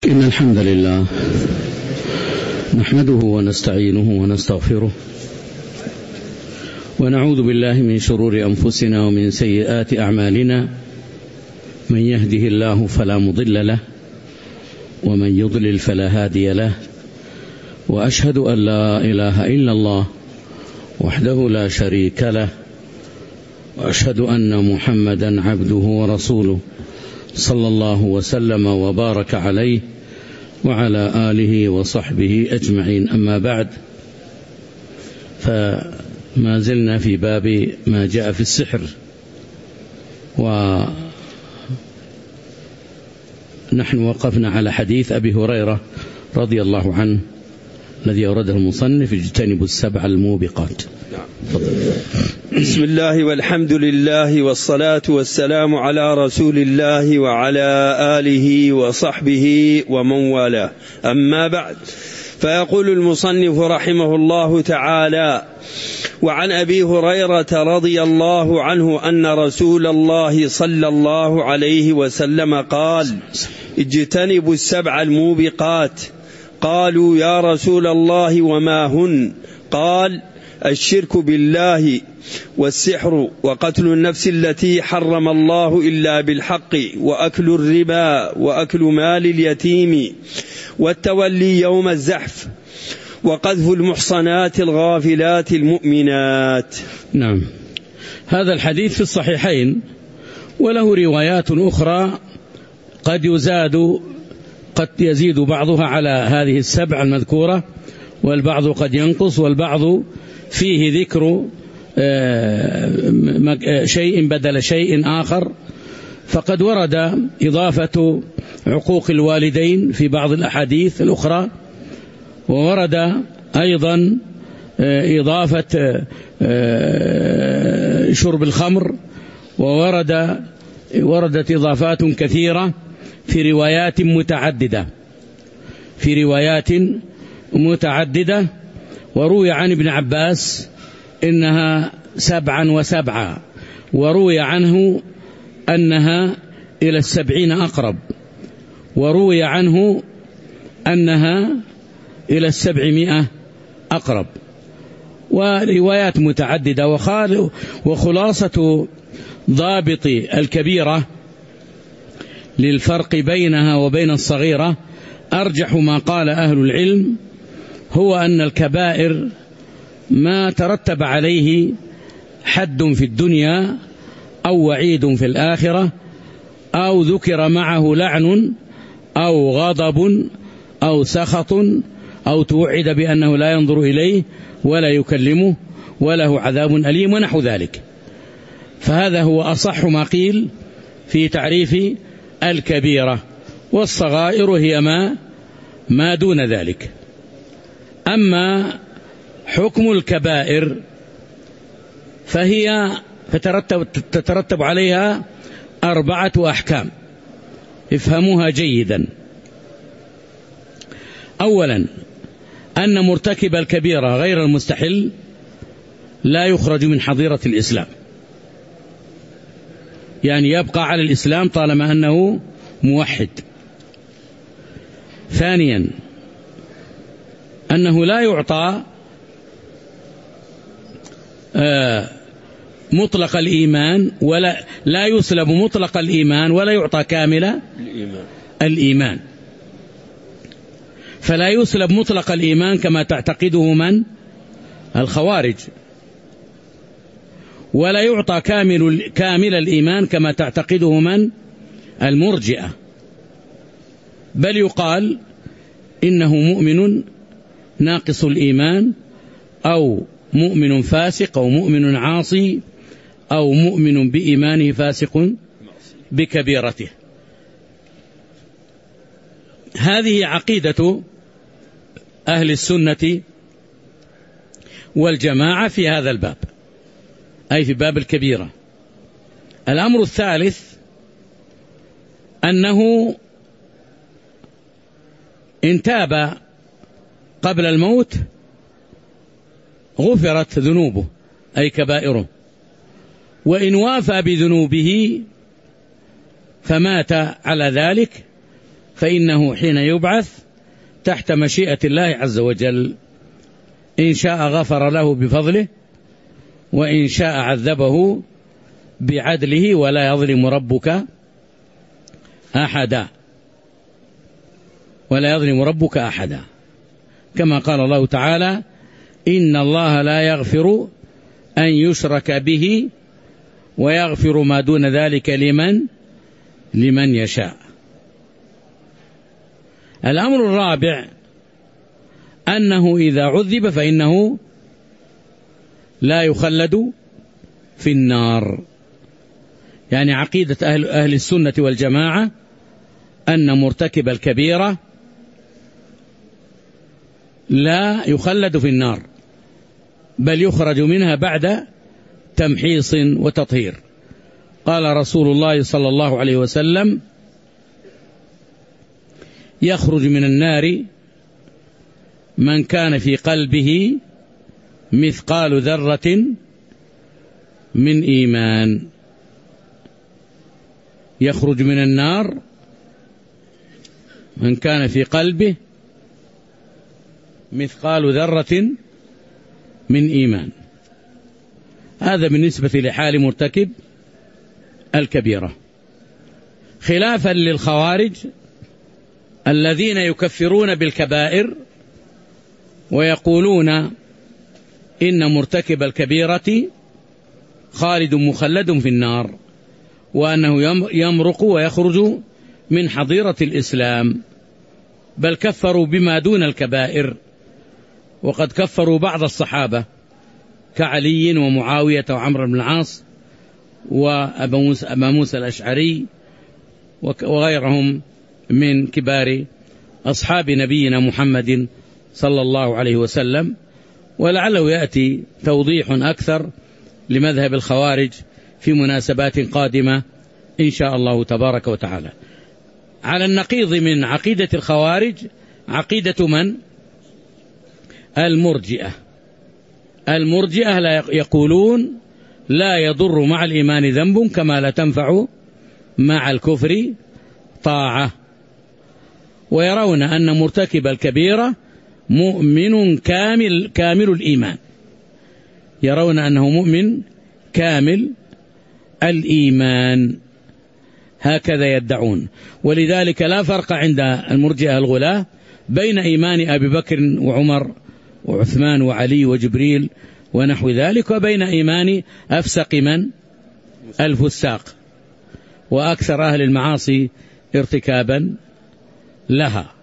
إن الحمد لله نحمده ونستعينه ونستغفره ونعوذ بالله من شرور أنفسنا ومن سيئات أعمالنا. من يهده الله فلا مضل له ومن يضلل فلا هادي له، وأشهد أن لا إله إلا الله وحده لا شريك له، وأشهد أن محمدا عبده ورسوله صلى الله وسلم وبارك عليه وعلى آله وصحبه أجمعين. أما بعد، فما زلنا في باب ما جاء في السحر، ونحن وقفنا على حديث أبي هريرة رضي الله عنه الذي أورده المصنف: اجتنبوا السبع الموبقات. بسم الله والحمد لله والصلاة والسلام على رسول الله وعلى آله وصحبه ومن والاه. أما بعد، فيقول المصنف رحمه الله تعالى: وعن أبي هريرة رضي الله عنه أن رسول الله صلى الله عليه وسلم قال: اجتنبوا السبع الموبقات. قالوا: يا رسول الله وما هن؟ قال: الشرك بالله، والسحر، وقتل النفس التي حرم الله إلا بالحق، وأكل الربا، وأكل مال اليتيم، والتولي يوم الزحف، وقذف المحصنات الغافلات المؤمنات. نعم، هذا الحديث في الصحيحين، وله روايات أخرى قد يزيد بعضها على هذه السبع المذكورة، والبعض قد ينقص، والبعض فيه ذكر شيء بدل شيء آخر. فقد ورد إضافة عقوق الوالدين في بعض الأحاديث الأخرى، وورد أيضا إضافة شرب الخمر، ووردت إضافات كثيرة في روايات متعددة. وروي عن ابن عباس إنها 7 و7، وروي عنه أنها إلى 70 أقرب، وروي عنه أنها إلى 700 أقرب، وروايات متعددة. وخلاصة ضابط الكبيرة للفرق بينها وبين الصغيرة، أرجح ما قال أهل العلم هو أن الكبائر ما ترتب عليه حد في الدنيا أو وعيد في الآخرة، أو ذكر معه لعن أو غضب أو سخط، أو توعد بأنه لا ينظر إليه ولا يكلمه وله عذاب أليم ونحو ذلك. فهذا هو أصح ما قيل في تعريف الكبيرة، والصغائر هي ما دون ذلك. أما حكم الكبائر فهي تترتب عليها 4 أحكام، افهموها جيدا. أولا، أن مرتكب الكبيرة غير المستحل لا يخرج من حظيرة الإسلام، يعني يبقى على الإسلام طالما أنه موحد. ثانيا، أنه لا يعطى مطلق الإيمان، ولا لا يسلب مطلق الإيمان، ولا يعطى كامل الإيمان. فلا يسلب مطلق الإيمان كما تعتقده من؟ الخوارج، ولا يعطى كامل الإيمان كما تعتقده من؟ المرجئة، بل يقال إنه مؤمن ناقص الإيمان، أو مؤمن فاسق، أو مؤمن عاصي، أو مؤمن بإيمانه فاسق بكبيرته. هذه عقيدة أهل السنة والجماعة في هذا الباب، أي في باب الكبيرة. الأمر الثالث أنه إن تاب قبل الموت غفرت ذنوبه أي كبائره، وإن وافى بذنوبه فمات على ذلك فإنه حين يبعث تحت مشيئة الله عز وجل، إن شاء غفر له بفضله، وإن شاء عذبه بعدله، ولا يظلم ربك أحدا، ولا يظلم ربك أحدا، كما قال الله تعالى: إن الله لا يغفر أن يشرك به ويغفر ما دون ذلك لمن يشاء. الأمر الرابع أنه إذا عذب فإنه لا يخلد في النار. يعني عقيدة أهل السنة والجماعة أن مرتكب الكبيرة لا يخلد في النار، بل يخرج منها بعد تمحيص وتطهير. قال رسول الله صلى الله عليه وسلم: يخرج من النار من كان في قلبه مثقال ذرة من إيمان. يخرج من النار من كان في قلبه مثقال ذرة من إيمان. هذا بالنسبة لحال مرتكب الكبيرة، خلافا للخوارج الذين يكفرون بالكبائر ويقولون إن مرتكب الكبيرة خالد مخلد في النار، وأنه يمرق ويخرج من حظيرة الإسلام، بل كفروا بما دون الكبائر، وقد كفروا بعض الصحابة كعلي ومعاوية وعمرو بن العاص وأبا موسى الأشعري وغيرهم من كبار أصحاب نبينا محمد صلى الله عليه وسلم. ولعله يأتي توضيح أكثر لمذهب الخوارج في مناسبات قادمة إن شاء الله تبارك وتعالى. على النقيض من عقيدة الخوارج عقيدة من؟ المرجئة لا يقولون لا يضر مع الإيمان ذنب كما لا تنفع مع الكفر طاعة، ويرون أن مرتكب الكبيرة مؤمن كامل الإيمان، يرون أنه مؤمن كامل الإيمان، هكذا يدعون. ولذلك لا فرق عند المرجئة الغلاة بين إيمان أبي بكر وعمر وعثمان وعلي وجبريل ونحو ذلك وبين إيمان أفسق من الفساق وأكثر أهل المعاصي ارتكابا لها.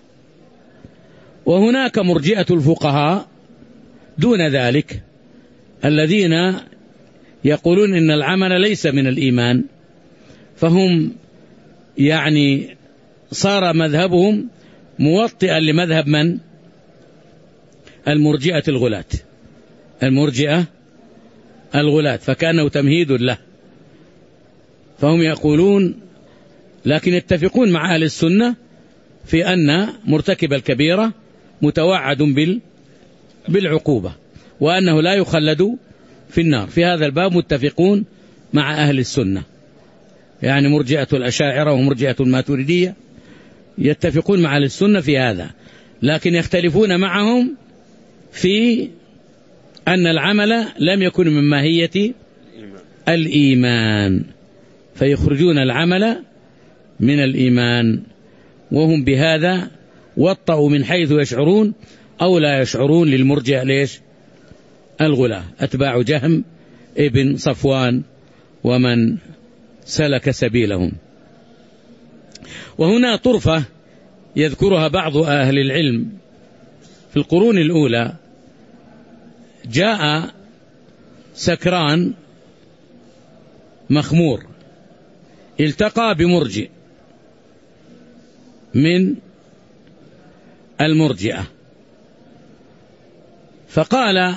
وهناك مرجئة الفقهاء دون ذلك الذين يقولون إن العمل ليس من الإيمان، فهم يعني صار مذهبهم موطئا لمذهب من؟ المرجئة الغلاة، فكانه تمهيد له. فهم يقولون، لكن يتفقون مع أهل السنة في أن مرتكب الكبيرة متوعد بالعقوبة، وأنه لا يخلد في النار. في هذا الباب متفقون مع أهل السنة، يعني مرجئة الأشاعرة ومرجئة الماتريدية يتفقون مع أهل السنة في هذا، لكن يختلفون معهم في أن العمل لم يكن من ماهية الإيمان، فيخرجون العمل من الإيمان، وهم بهذا وطأوا من حيث يشعرون أو لا يشعرون للمرجئة ليش؟ الغلاة، أتباع جهم ابن صفوان ومن سلك سبيلهم. وهنا طرفة يذكرها بعض أهل العلم: في القرون الأولى جاء سكران مخمور التقى بمرجئ من المرجئة، فقال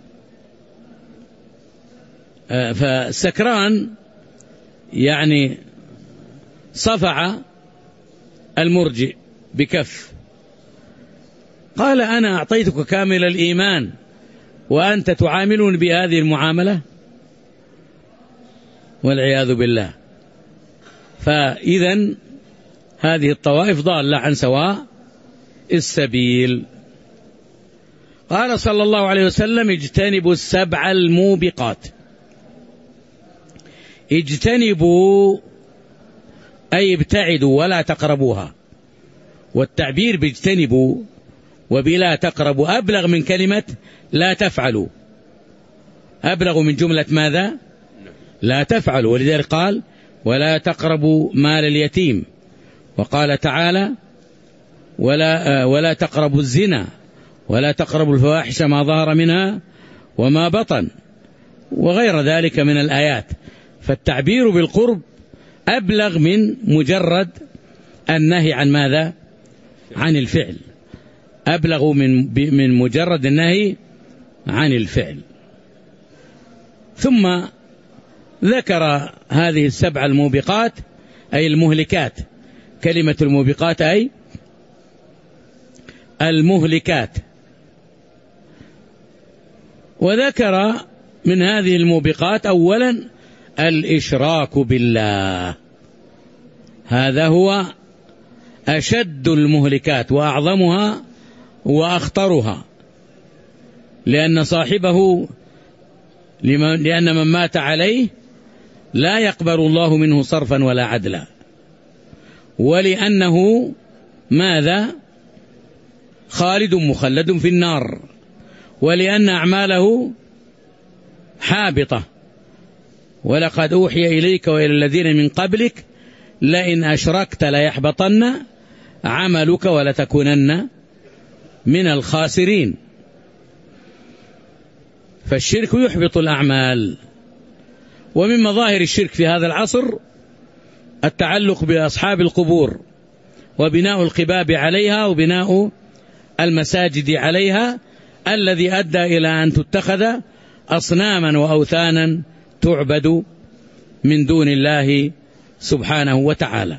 فالسكران يعني صفع المرجئ بكف، قال: أنا أعطيتك كامل الإيمان وأنت تعاملون بهذه المعاملة، والعياذ بالله. فإذن هذه الطوائف ضالة عن سواء السبيل. قال صلى الله عليه وسلم: اجتنبوا السبع الموبقات. اجتنبوا أي ابتعدوا ولا تقربوها، والتعبير باجتنبوا وبلا تقربوا أبلغ من كلمة لا تفعلوا، أبلغ من جملة ماذا؟ لا تفعلوا. ولذلك قال: ولا تقربوا مال اليتيم، وقال تعالى: ولا تقربوا الزنا، ولا تقربوا الفواحش ما ظهر منها وما بطن، وغير ذلك من الآيات. فالتعبير بالقرب أبلغ من مجرد النهي عن ماذا؟ عن الفعل، أبلغ من مجرد النهي عن الفعل. ثم ذكر هذه السبع الموبقات أي المهلكات. كلمة الموبقات أي المهلكات. وذكر من هذه الموبقات أولا الإشراك بالله، هذا هو أشد المهلكات وأعظمها وأخطرها، لأن صاحبه لأن من مات عليه لا يقبل الله منه صرفا ولا عدلا، ولأنه ماذا؟ خالد مخلد في النار، ولأن أعماله حابطة. ولقد أوحي إليك وإلى الذين من قبلك لئن أشركت ليحبطن عملك ولتكونن من الخاسرين. فالشرك يحبط الأعمال. ومن مظاهر الشرك في هذا العصر التعلق بأصحاب القبور وبناء القباب عليها وبناء المساجد عليها، الذي أدى إلى أن تتخذ أصناما وأوثانا تعبد من دون الله سبحانه وتعالى،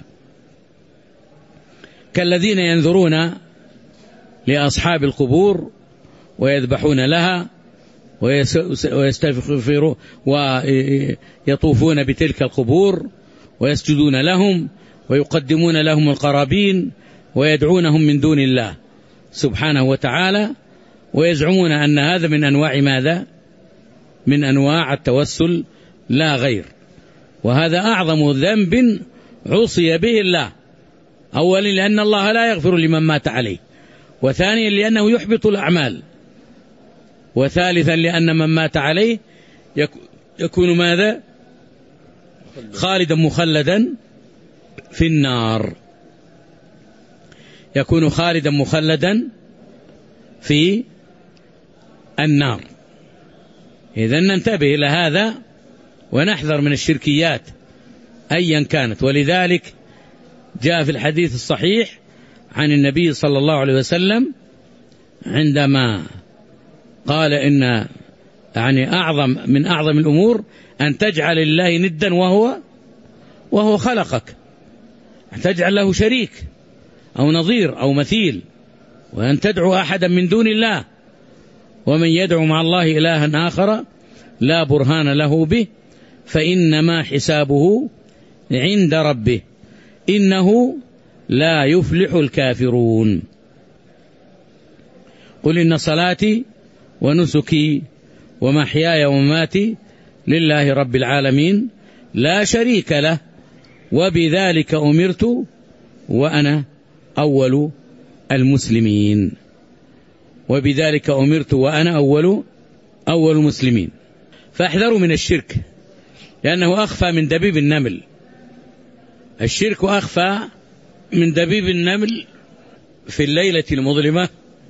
كالذين ينذرون لأصحاب القبور ويذبحون لها ويستغفرون ويطوفون بتلك القبور ويسجدون لهم ويقدمون لهم القرابين ويدعونهم من دون الله سبحانه وتعالى، ويزعمون أن هذا من أنواع ماذا؟ من أنواع التوسل لا غير. وهذا أعظم ذنب عصي به الله، أولا لأن الله لا يغفر لمن مات عليه، وثانيا لأنه يحبط الأعمال، وثالثا لأن من مات عليه يكون ماذا؟ خالدا مخلدا في النار، يكون خالدا مخلدا في النار. إذن ننتبه إلى هذا ونحذر من الشركيات أيا كانت. ولذلك جاء في الحديث الصحيح عن النبي صلى الله عليه وسلم عندما قال إن من أعظم الأمور أن تجعل الله ندا وهو خلقك، أن تجعل له شريك أو نظير أو مثيل، وأن تدعو أحدا من دون الله. ومن يدعو مع الله إلها آخر لا برهان له به فإنما حسابه عند ربه إنه لا يفلح الكافرون. قل إن صلاتي ونسكي ومحياي ومماتي لله رب العالمين لا شريك له وبذلك أمرت وأنا أول المسلمين. وبذلك أمرت وأنا أول المسلمين. فاحذروا من الشرك لأنه أخفى من دبيب النمل. الشرك أخفى من دبيب النمل في الليلة المظلمة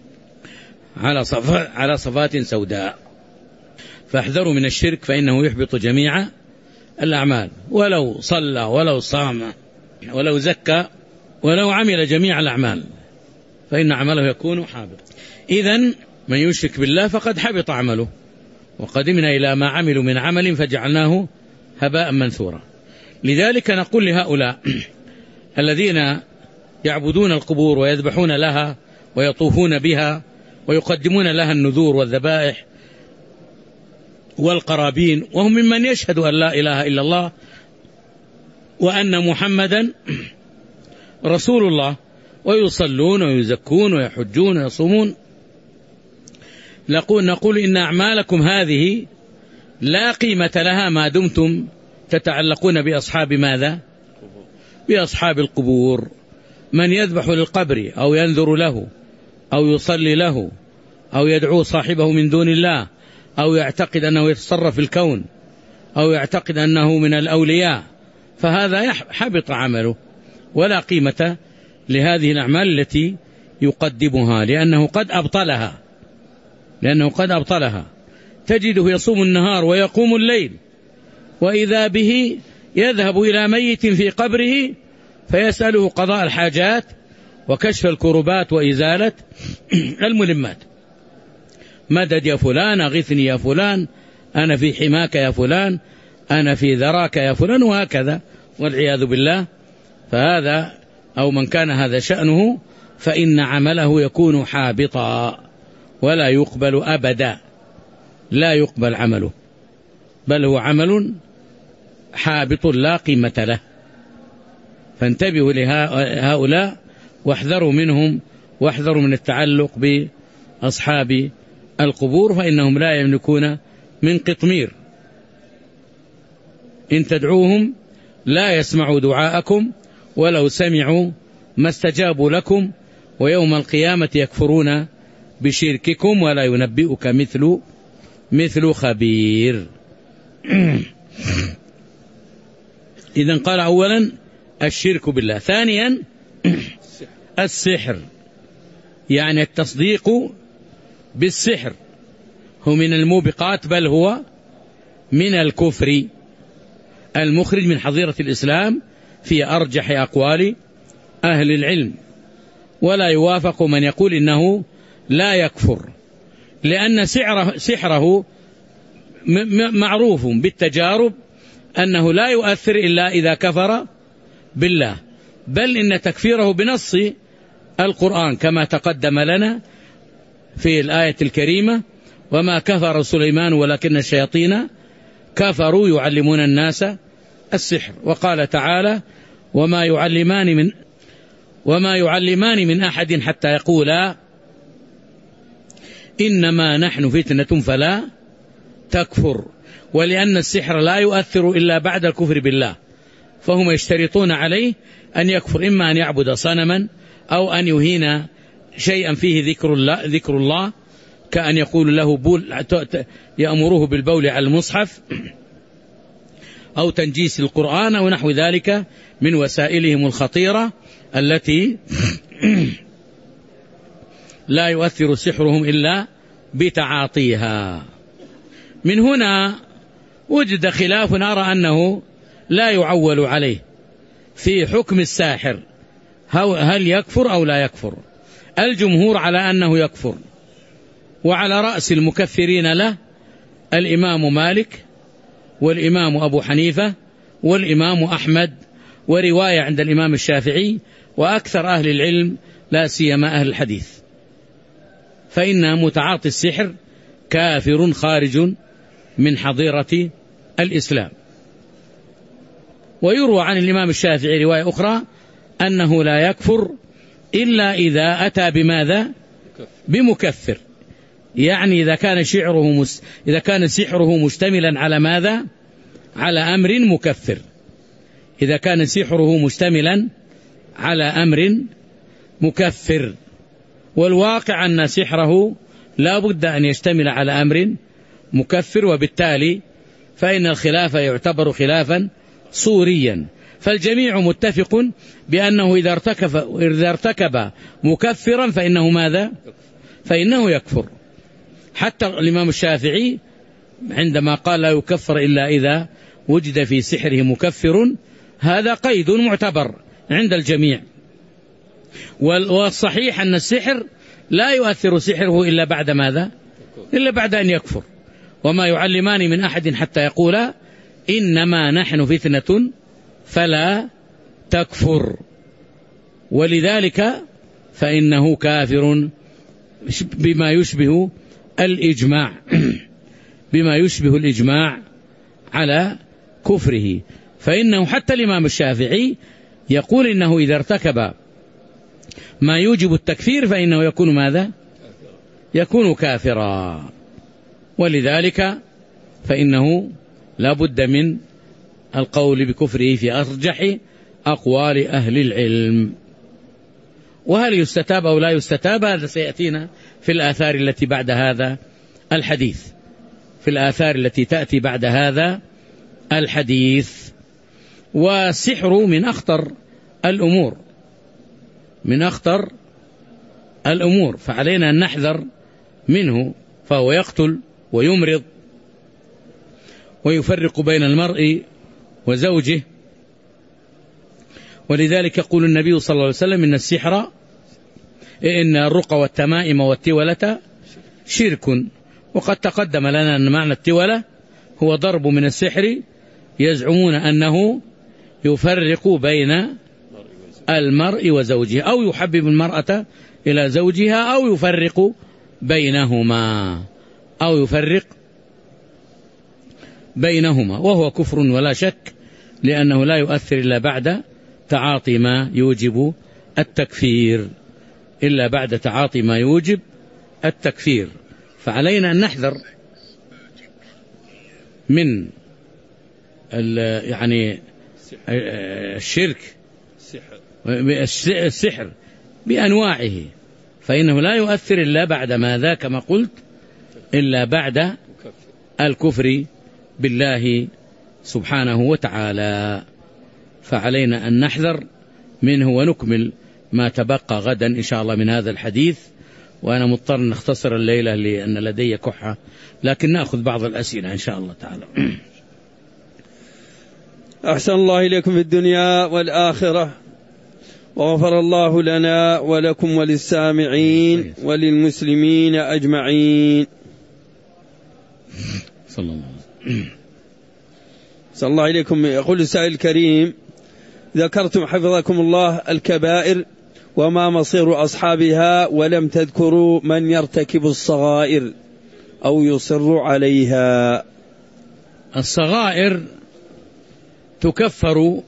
على صفات سوداء. فاحذروا من الشرك فإنه يحبط جميع الأعمال، ولو صلى ولو صام ولو زكى ولو عمل جميع الأعمال فإن عمله يكون حابط. إذن من يشرك بالله فقد حبط عمله، وقدمنا إلى ما عملوا من عمل فجعلناه هباء منثورا. لذلك نقول لهؤلاء الذين يعبدون القبور ويذبحون لها ويطوفون بها ويقدمون لها النذور والذبائح والقرابين، وهم ممن يشهد أن لا إله إلا الله وأن محمدا رسول الله، ويصلون ويزكون ويحجون ويصومون. نقول إن أعمالكم هذه لا قيمة لها ما دمتم تتعلقون بأصحاب ماذا؟ بأصحاب القبور. من يذبح للقبر أو ينذر له أو يصلي له أو يدعو صاحبه من دون الله أو يعتقد أنه يتصرف في الكون أو يعتقد أنه من الأولياء، فهذا حبط عمله، ولا قيمة لهذه الأعمال التي يقدمها، لأنه قد أبطلها. تجده يصوم النهار ويقوم الليل، وإذا به يذهب إلى ميت في قبره فيسأله قضاء الحاجات وكشف الكربات وإزالة الملمات. مدد يا فلان، أغثني يا فلان، أنا في حماك يا فلان، أنا في ذراك يا فلان، وهكذا والعياذ بالله. فهذا أو من كان هذا شأنه فإن عمله يكون حابطا ولا يقبل أبدا، لا يقبل عمله، بل هو عمل حابط لا قيمة له. فانتبهوا لهؤلاء واحذروا منهم، واحذروا من التعلق بأصحاب القبور، فإنهم لا يملكون من قطمير. إن تدعوهم لا يسمعوا دعاءكم ولو سمعوا ما استجابوا لكم، ويوم القيامة يكفرون بشرككم ولا ينبئك مثل خبير. إذن قال أولا الشرك بالله، ثانيا السحر، يعني التصديق بالسحر هو من الموبقات، بل هو من الكفر المخرج من حظيرة الإسلام في أرجح أقوال أهل العلم. ولا يوافق من يقول إنه لا يكفر، لأن سحره معروف بالتجارب أنه لا يؤثر إلا إذا كفر بالله، بل إن تكفيره بنص القرآن كما تقدم لنا في الآية الكريمة: وما كفر سليمان ولكن الشياطين كفروا يعلمون الناس السحر. وقال تعالى: وما يعلمان من أحد حتى يقولا إنما نحن فتنة فلا تكفر. ولأن السحر لا يؤثر إلا بعد الكفر بالله، فهم يشترطون عليه أن يكفر، إما أن يعبد صنما أو أن يهين شيئا فيه ذكر الله كأن يقول له يأمره بالبول على المصحف أو تنجيس القرآن أو نحو ذلك من وسائلهم الخطيرة التي لا يؤثر سحرهم إلا بتعاطيها. من هنا وجد خلاف أرى أنه لا يعول عليه في حكم الساحر، هل يكفر أو لا يكفر. الجمهور على أنه يكفر، وعلى رأس المكفرين له الإمام مالك والإمام أبو حنيفة والإمام أحمد، ورواية عند الإمام الشافعي وأكثر أهل العلم لا سيما أهل الحديث، فإن متعاطي السحر كافر خارج من حظيرة الإسلام. ويروى عن الإمام الشافعي رواية أخرى أنه لا يكفر إلا إذا أتى بماذا؟ بمكفر، يعني إذا كان سحره مشتملا على ماذا؟ على أمر مكفر. إذا كان سحره مشتملا على أمر مكفر، والواقع أن سحره لا بد أن يشتمل على أمر مكفر، وبالتالي فإن الخلاف يعتبر خلافا صوريا. فالجميع متفق بأنه إذا ارتكب مكفرا فإنه ماذا؟ فإنه يكفر. حتى الإمام الشافعي عندما قال لا يكفر إلا إذا وجد في سحره مكفر، هذا قيد معتبر عند الجميع. والصحيح أن السحر لا يؤثر سحره إلا بعد ماذا؟ إلا بعد أن يكفر. وما يعلمان من أحد حتى يقولا إنما نحن فتنة فلا تكفر. ولذلك فإنه كافر بما يشبه الإجماع على كفره. فإنه حتى الإمام الشافعي يقول إنه إذا ارتكب ما يوجب التكفير فإنه يكون ماذا؟ يكون كافرا. ولذلك فإنه لا بد من القول بكفره في أرجح أقوال أهل العلم. وهل يستتاب أو لا يستتاب هذا سيأتينا في الآثار التي بعد هذا الحديث، في الآثار التي تأتي بعد هذا الحديث. والسحر من أخطر الأمور، من أخطر الأمور، فعلينا أن نحذر منه، فهو يقتل ويمرض ويفرق بين المرء وزوجه. ولذلك يقول النبي صلى الله عليه وسلم إن السحر، إن الرقى والتمائم والتولة شرك. وقد تقدم لنا أن معنى التولة هو ضرب من السحر يزعمون أنه يفرق بين المرء وزوجه، أو يحبب المرأة إلى زوجها، أو يفرق بينهما، أو يفرق بينهما، وهو كفر ولا شك، لأنه لا يؤثر إلا بعد تعاطي ما يوجب التكفير، إلا بعد تعاطي ما يوجب التكفير. فعلينا أن نحذر من يعني الشرك، السحر بأنواعه، فإنه لا يؤثر إلا بعد ماذا كما قلت، إلا بعد الكفر بالله سبحانه وتعالى. فعلينا أن نحذر منه. ونكمل ما تبقى غدا إن شاء الله من هذا الحديث، وأنا مضطر أن أختصر الليلة لأن لدي كحة، لكن نأخذ بعض الأسئلة إن شاء الله تعالى. أحسن الله إليكم في الدنيا والآخرة، وغفر الله لنا ولكم وللسامعين وللمسلمين أجمعين. صلى الله إليكم. يقول السائل الكريم: ذكرتم حفظكم الله الكبائر وما مصير أصحابها، ولم تذكروا من يرتكب الصغائر أو يصر عليها. الصغائر تكفر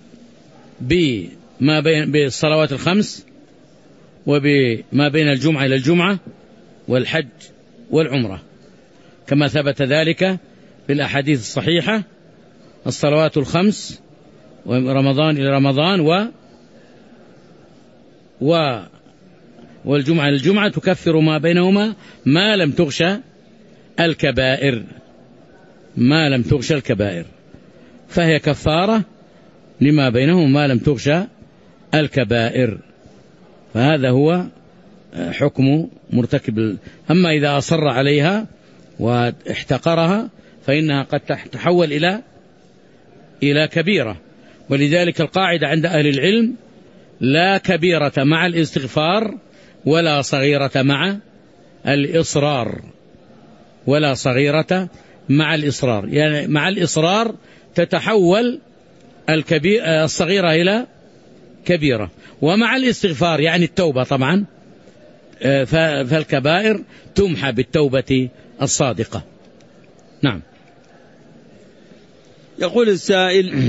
بما بين بالصلوات الخمس، وبما بين الجمعة إلى الجمعة، والحج والعمرة، كما ثبت ذلك بالأحاديث الصحيحة: الصلوات الخمس ورمضان إلى رمضان والجمعة إلى الجمعة تكفر ما بينهما ما لم تغشى الكبائر، ما لم تغشى الكبائر، فهي كفارة لما بينهما ما لم تغشى الكبائر. فهذا هو حكم مرتكب. أما إذا أصر عليها واحتقرها فإنها قد تتحول إلى كبيرة. ولذلك القاعدة عند أهل العلم: لا كبيرة مع الاستغفار، ولا صغيرة مع الإصرار، ولا صغيرة مع الإصرار. يعني مع الإصرار تتحول الصغيرة إلى كبيرة، ومع الاستغفار يعني التوبة طبعا، فالكبائر تمحى بالتوبة الصادقة. نعم. يقول السائل: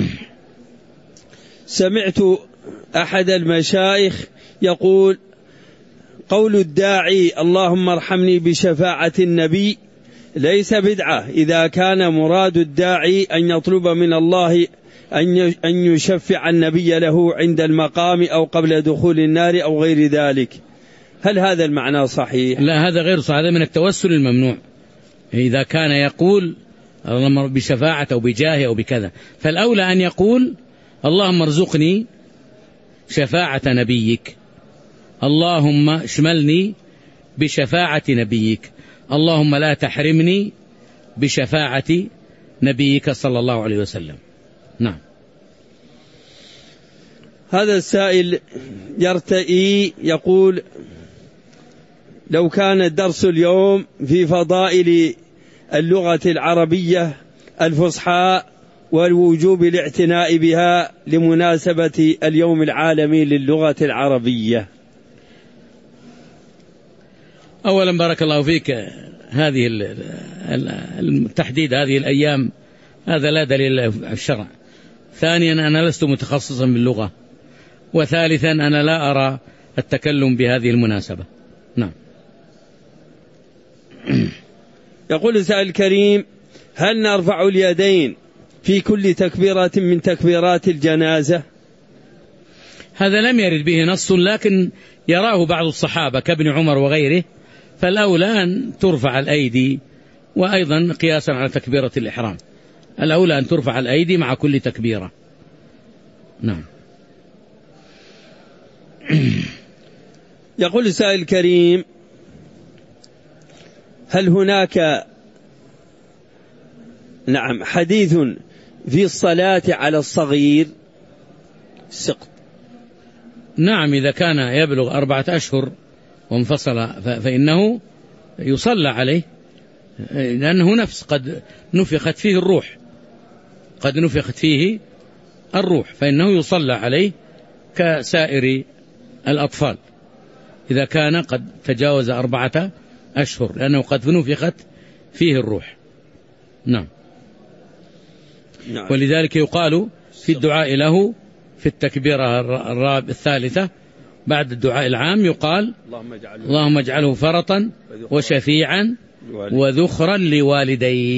سمعت أحد المشايخ يقول: قول الداعي اللهم ارحمني بشفاعة النبي ليس بدعة إذا كان مراد الداعي أن يطلب من الله أن يشفع النبي له عند المقام أو قبل دخول النار أو غير ذلك. هل هذا المعنى صحيح؟ لا، هذا غير صحيح، هذا من التوسل الممنوع. إذا كان يقول اللهم بشفاعة أو بجاه أو بكذا، فالأولى أن يقول اللهم ارزقني شفاعة نبيك، اللهم اشملني بشفاعة نبيك، اللهم لا تحرمني بشفاعة نبيك صلى الله عليه وسلم. نعم. هذا السائل يرتئي يقول: لو كان الدرس اليوم في فضائل اللغة العربية الفصحى والوجوب الاعتناء بها لمناسبة اليوم العالمي للغة العربية. أولا بارك الله فيك، هذه التحديد هذه الأيام هذا لا دليل في الشرع. ثانيا أنا لست متخصصا باللغة، وثالثا أنا لا أرى التكلم بهذه المناسبة. نعم. يقول السائل الكريم: هل نرفع اليدين في كل تكبيرة من تكبيرات الجنازة؟ هذا لم يرد به نص، لكن يراه بعض الصحابة كابن عمر وغيره، فالأولى أن ترفع الأيدي، وأيضا قياسا على تكبيرة الإحرام الأولى أن ترفع الأيدي مع كل تكبيرة. نعم. يقول السائل الكريم: هل هناك حديث في الصلاة على الصغير السقط؟ نعم، إذا كان يبلغ 4 أشهر وانفصل فإنه يصلى عليه، لأنه نفس قد نفخت فيه الروح، فإنه يصلى عليه كسائر الأطفال إذا كان قد تجاوز 4 أشهر، لأنه قد نفخت فيه الروح. نعم. ولذلك يقال في الدعاء له في التكبيرة الثالثة بعد الدعاء العام يقال: اللهم اجعله فرطا وشفيعا وذخرا لوالديه.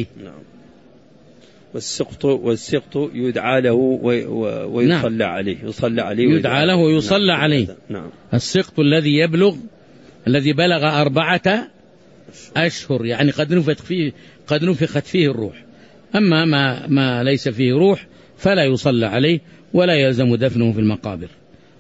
والسقط يدعى له ويصلى عليه، يدعى له ويصلى عليه. نعم. السقط الذي بلغ 4 أشهر، يعني قد نفخت فيه الروح. أما ما ليس فيه روح فلا يصلى عليه ولا يلزم دفنه في المقابر.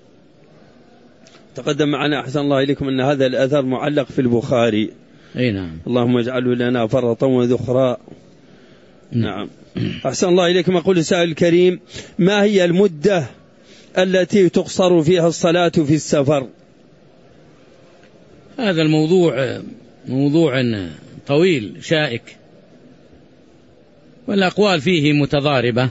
تقدم معنا أحسن الله إليكم أن هذا الأثر معلق في البخاري. أي نعم. اللهم اجعله لنا فرطا وذخرا. نعم. أحسن الله إليكم. يقول السائل الكريم: ما هي المدة التي تقصر فيها الصلاة في السفر؟ هذا الموضوع موضوع طويل شائك، والأقوال فيه متضاربة،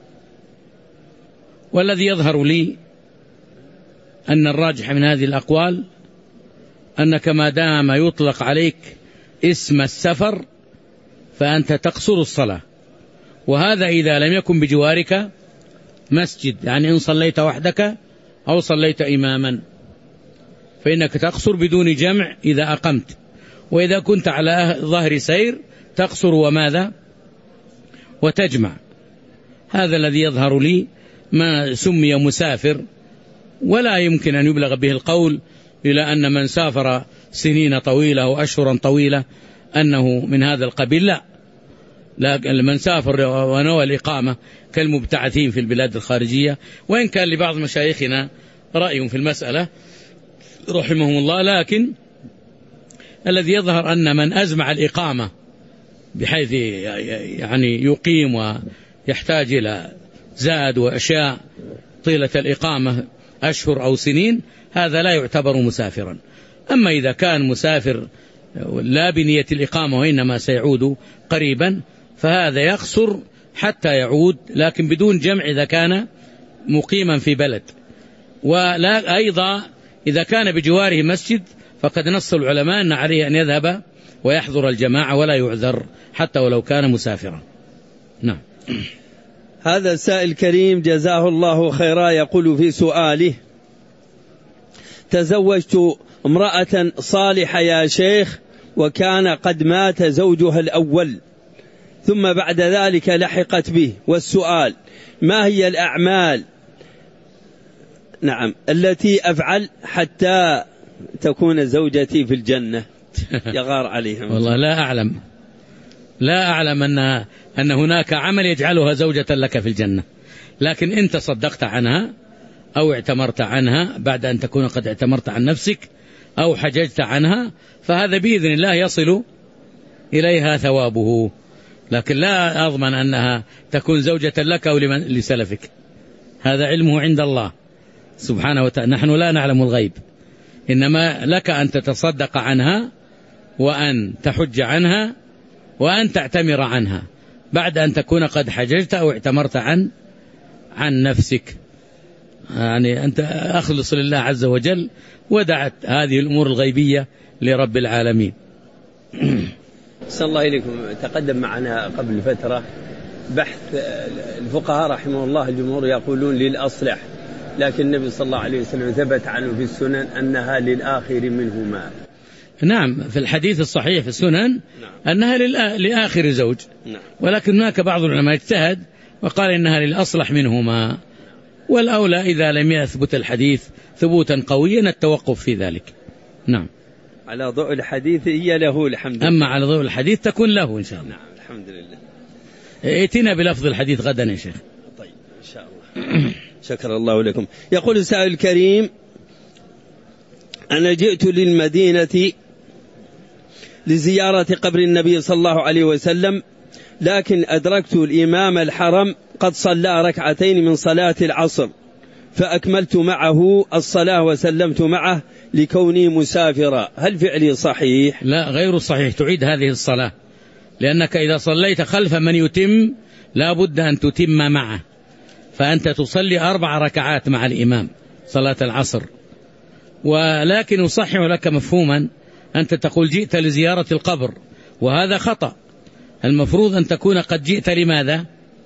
والذي يظهر لي أن الراجح من هذه الأقوال أنك ما دام يطلق عليك اسم السفر فأنت تقصر الصلاة، وهذا إذا لم يكن بجوارك مسجد، يعني إن صليت وحدك أو صليت إماما فإنك تقصر بدون جمع إذا أقمت، وإذا كنت على ظهر سير تقصر وماذا وتجمع. هذا الذي يظهر لي ما سمي مسافر، ولا يمكن أن يبلغ به القول إلى أن من سافر سنين طويلة وأشهرا طويلة أنه من هذا القبيل، لا. لكن من سافر ونوى الإقامة كالمبتعثين في البلاد الخارجية، وإن كان لبعض مشايخنا رأي في المسألة رحمهم الله، لكن الذي يظهر أن من أزمع الإقامة بحيث يعني يقيم ويحتاج إلى زاد وأشياء طيلة الإقامة أشهر أو سنين، هذا لا يعتبر مسافرا. أما إذا كان مسافر لا بنية الإقامة وإنما سيعود قريبا فهذا يقصر حتى يعود، لكن بدون جمع إذا كان مقيما في بلد. ولا أيضا إذا كان بجواره مسجد فقد نص العلماء أن عليه أن يذهب ويحضر الجماعة ولا يعذر حتى ولو كان مسافرا. نعم. هذا السائل الكريم جزاه الله خيرا يقول في سؤاله: تزوجت امرأة صالحة يا شيخ، وكان قد مات زوجها الأول، ثم بعد ذلك لحقت به، والسؤال: ما هي الأعمال التي أفعل حتى تكون زوجتي في الجنة؟ يغار عليها. والله لا أعلم أن هناك عمل يجعلها زوجة لك في الجنة، لكن إن تصدقت عنها أو اعتمرت عنها بعد أن تكون قد اعتمرت عن نفسك أو حججت عنها فهذا بإذن الله يصل إليها ثوابه، لكن لا أضمن أنها تكون زوجة لك أو لسلفك، هذا علمه عند الله سبحانه وتعالى، نحن لا نعلم الغيب، إنما لك أن تتصدق عنها وأن تحج عنها وأن تعتمر عنها بعد أن تكون قد حججت أو اعتمرت عن نفسك، يعني أنت أخلص لله عز وجل ودعت هذه الأمور الغيبية لرب العالمين. صلى الله إليكم. تقدم معنا قبل فترة بحث الفقهاء رحمه الله، الجمهور يقولون للأصلح لكن النبي صلى الله عليه وسلم ثبت عنه في السنن أنها للآخر منهما. نعم، في الحديث الصحيح في السنن أنها لآخر زوج، ولكن هناك بعض العلماء اجتهد وقال إنها للأصلح منهما، والأولى إذا لم يثبت الحديث ثبوتا قويا التوقف في ذلك. نعم، على ضوء الحديث هي له الحمد لله. أما على ضوء الحديث تكون له إن شاء الله. نعم الحمد لله. ائتنا بلفظ الحديث غدا يا شيخ. طيب إن شاء الله. شكر الله لكم. يقول السائل الكريم: أنا جئت للمدينة لزيارة قبر النبي صلى الله عليه وسلم، لكن أدركت الإمام الحرم قد صلى ركعتين من صلاة العصر، فأكملت معه الصلاة وسلمت معه لكوني مسافرا، هل فعلي صحيح؟ لا، غير صحيح، تعيد هذه الصلاة، لأنك إذا صليت خلف من يتم لا بد أن تتم معه، فأنت تصلي 4 ركعات مع الإمام صلاة العصر. ولكن أصحح لك مفهوما، أنت تقول جئت لزيارة القبر، وهذا خطأ. المفروض أن تكون قد جئت لماذا؟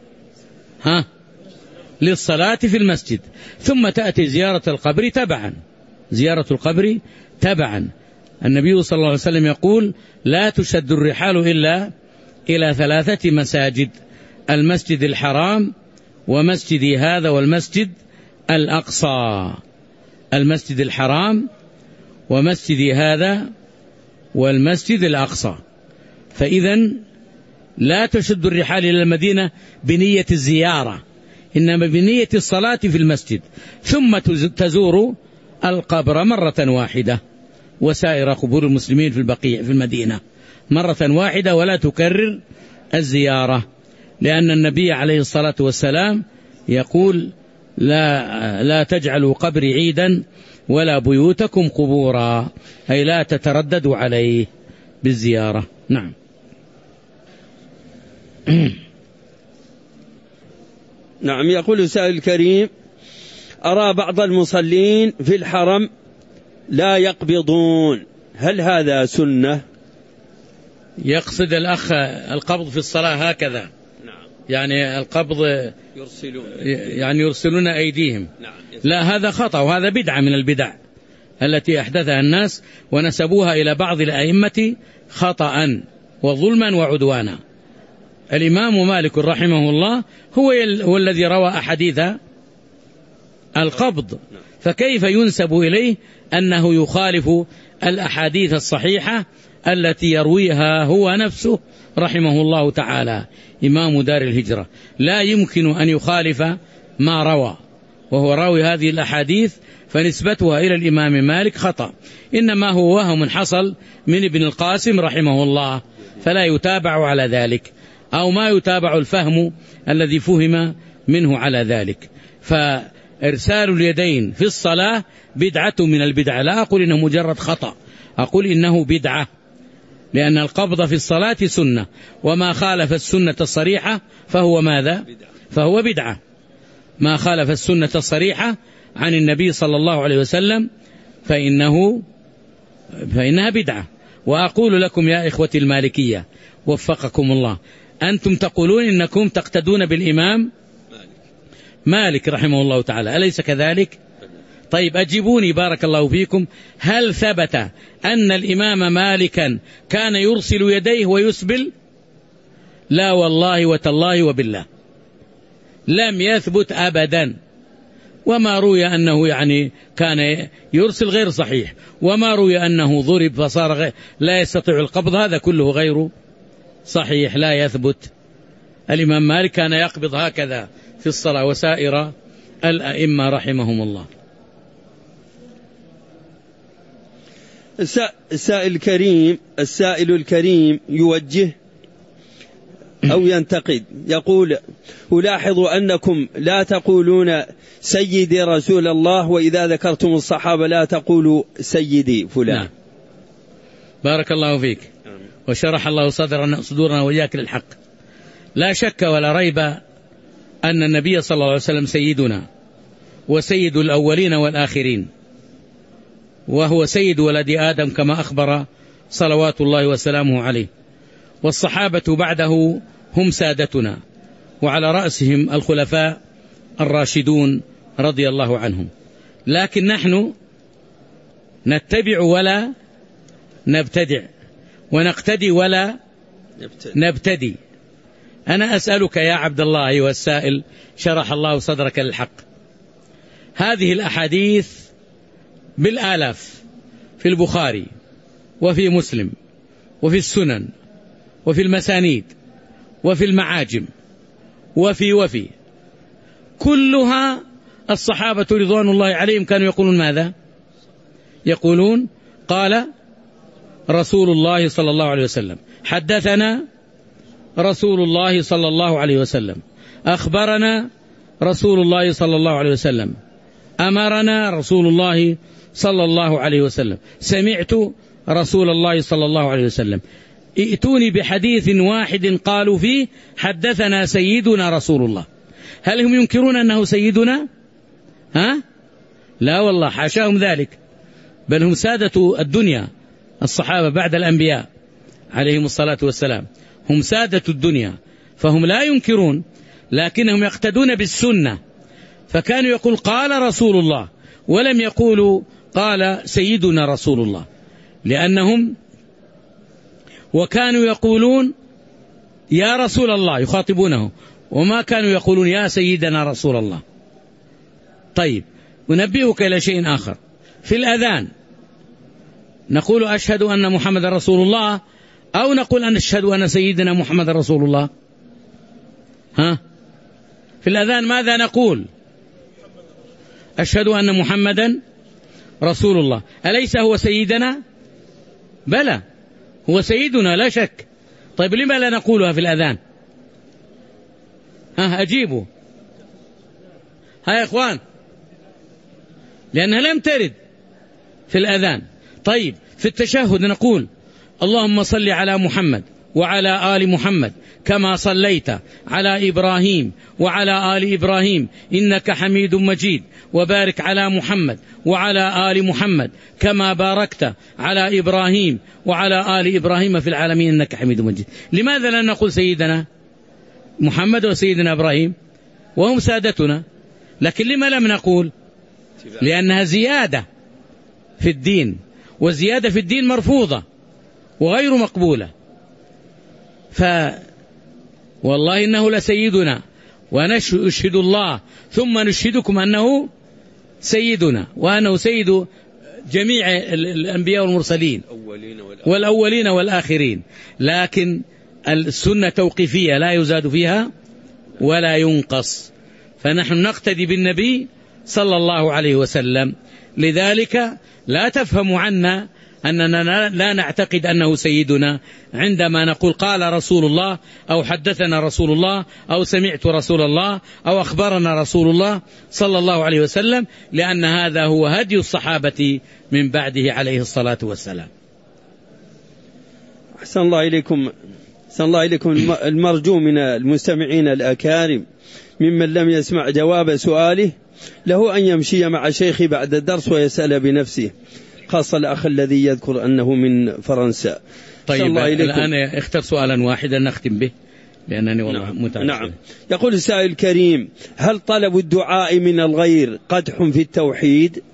للصلاة في المسجد، ثم تأتي زيارة القبر تبعا. زيارة القبر تبعا. النبي صلى الله عليه وسلم يقول: لا تشد الرحال إلا إلى 3 مساجد: المسجد الحرام، ومسجدي هذا، والمسجد الأقصى. المسجد الحرام ومسجدي هذا والمسجد الأقصى. فإذن لا تشد الرحال إلى المدينة بنية الزيارة، إنما بنية الصلاة في المسجد، ثم تزور القبر مرة واحدة وسائر قبور المسلمين في البقيع في المدينة مرة واحدة، ولا تكرر الزيارة، لأن النبي عليه الصلاة والسلام يقول: لا تجعلوا قبري عيدا ولا بيوتكم قبورا، أي لا تترددوا عليه بالزيارة. نعم. نعم. يقول السائل الكريم: أرى بعض المصلين في الحرم لا يقبضون، هل هذا سنة؟ يقصد الأخ القبض في الصلاة هكذا. نعم. يعني القبض يرسلون أيديهم. نعم. لا، هذا خطأ، وهذا بدعة من البدع التي أحدثها الناس ونسبوها إلى بعض الأئمة خطأ وظلما وعدوانا. الإمام مالك رحمه الله هو الذي روى أحاديث القبض، فكيف ينسب إليه أنه يخالف الأحاديث الصحيحة التي يرويها هو نفسه رحمه الله تعالى إمام دار الهجرة؟ لا يمكن أن يخالف ما روى، وهو راوي هذه الأحاديث، فنسبتها إلى الإمام مالك خطأ، إنما هو وهم حصل من ابن القاسم رحمه الله، فلا يتابع على ذلك، أو ما يتابع الفهم الذي فهم منه على ذلك. فإرسال اليدين في الصلاة بدعة من البدع، لا أقول إنه مجرد خطأ، أقول إنه بدعة، لأن القبض في الصلاة سنة، وما خالف السنة الصريحة فهو ماذا؟ فهو بدعة. ما خالف السنة الصريحة عن النبي صلى الله عليه وسلم فإنها بدعة. وأقول لكم يا إخوتي المالكية وفقكم الله، أنتم تقولون إنكم تقتدون بالإمام مالك رحمه الله تعالى، أليس كذلك؟ طيب أجيبوني بارك الله فيكم، هل ثبت أن الإمام مالكا كان يرسل يديه ويسبل؟ لا والله وتالله وبالله لم يثبت أبدا. وما روي أنه كان يرسل غير صحيح، وما روي أنه ضرب فصار لا يستطيع القبض، هذا كله غير صحيح لا يثبت. الإمام مالك كان يقبض هكذا في الصلاة، وسائر الأئمة رحمهم الله. السائل الكريم يوجه أو ينتقد، يقول: ألاحظ أنكم لا تقولون سيدي رسول الله، وإذا ذكرتم الصحابة لا تقولوا سيدي فلان. نعم. بارك الله فيك وشرح الله صدورنا وإياك للحق. لا شك ولا ريب أن النبي صلى الله عليه وسلم سيدنا وسيد الأولين والآخرين، وهو سيد ولد آدم كما أخبر صلوات الله وسلامه عليه، والصحابة بعده هم سادتنا، وعلى رأسهم الخلفاء الراشدون رضي الله عنهم. لكن نحن نتبع ولا نبتدع، ونقتدي ولا نبتدي. أنا أسألك يا عبد الله أيها السائل، شرح الله صدرك للحق، هذه الأحاديث بالآلاف في البخاري وفي مسلم وفي السنن وفي المسانيد وفي المعاجم وفي كلها الصحابة رضوان الله عليهم كانوا يقولون ماذا؟ يقولون قال رسول الله صلى الله عليه وسلم، حدثنا رسول الله صلى الله عليه وسلم، أخبرنا رسول الله صلى الله عليه وسلم، أمرنا رسول الله صلى الله عليه وسلم، سمعت رسول الله صلى الله عليه وسلم. ائتوني بحديث واحد قالوا فيه حدثنا سيدنا رسول الله. هل هم ينكرون أنه سيدنا؟ لا والله، حاشاهم ذلك، بل هم سادة الدنيا، الصحابة بعد الأنبياء عليهم الصلاة والسلام هم سادة الدنيا، فهم لا ينكرون، لكنهم يقتدون بالسنة، فكانوا يقول قال رسول الله ولم يقولوا قال سيدنا رسول الله، لأنهم وكانوا يقولون يا رسول الله يخاطبونه، وما كانوا يقولون يا سيدنا رسول الله. طيب، أنبهك إلى شيء آخر، في الأذان نقول أشهد أن محمد رسول الله أو نقول أن أشهد أن سيدنا محمد رسول الله؟ في الأذان ماذا نقول؟ أشهد أن محمدا رسول الله. أليس هو سيدنا؟ بلى هو سيدنا لا شك. طيب لما لا نقولها في الأذان؟ أجيبوا يا إخوان، لأنها لم ترد في الأذان. طيب في التشهد نقول اللهم صل على محمد وعلى آل محمد كما صليت على إبراهيم وعلى آل إبراهيم إنك حميد مجيد، وبارك على محمد وعلى آل محمد كما باركت على إبراهيم وعلى آل إبراهيم في العالمين إنك حميد مجيد. لماذا لا نقول سيدنا محمد وسيدنا إبراهيم وهم سادتنا؟ لكن لما لم نقول؟ لأنها زيادة في الدين، وزيادة في الدين مرفوضة وغير مقبولة. والله إنه لسيدنا، ونشهد الله ثم نشهدكم أنه سيدنا، وأنه سيد جميع الأنبياء والمرسلين والأولين والآخرين. لكن السنة توقيفية لا يزاد فيها ولا ينقص، فنحن نقتدي بالنبي صلى الله عليه وسلم. لذلك لا تفهم عنا أننا لا نعتقد أنه سيدنا عندما نقول قال رسول الله أو حدثنا رسول الله أو سمعت رسول الله أو أخبرنا رسول الله صلى الله عليه وسلم، لأن هذا هو هدي الصحابة من بعده عليه الصلاة والسلام. أحسن الله إليكم. أحسن الله إليكم. المرجو من المستمعين الأكارم ممن لم يسمع جواب سؤاله له أن يمشي مع شيخي بعد الدرس ويسأل بنفسه، خاصة الأخ الذي يذكر أنه من فرنسا. طيب الآن اختر سؤالا واحدا نختم به لأنني والله متعب. نعم. يقول السائل الكريم: هل طلب الدعاء من الغير قدح في التوحيد؟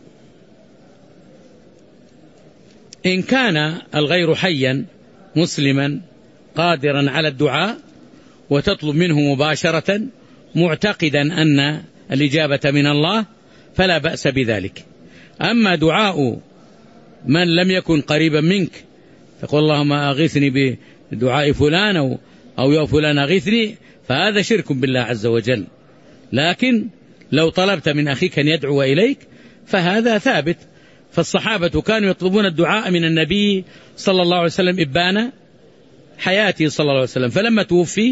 إن كان الغير حيا مسلما قادرا على الدعاء وتطلب منه مباشرة معتقدا أن الإجابة من الله فلا بأس بذلك. أما دعاء من لم يكن قريبا منك تقول اللهم أغثني بدعاء فلان أو يا فلان أغثني، فهذا شرك بالله عز وجل. لكن لو طلبت من أخيك أن يدعو إليك فهذا ثابت، فالصحابة كانوا يطلبون الدعاء من النبي صلى الله عليه وسلم إبان حياته صلى الله عليه وسلم، فلما توفي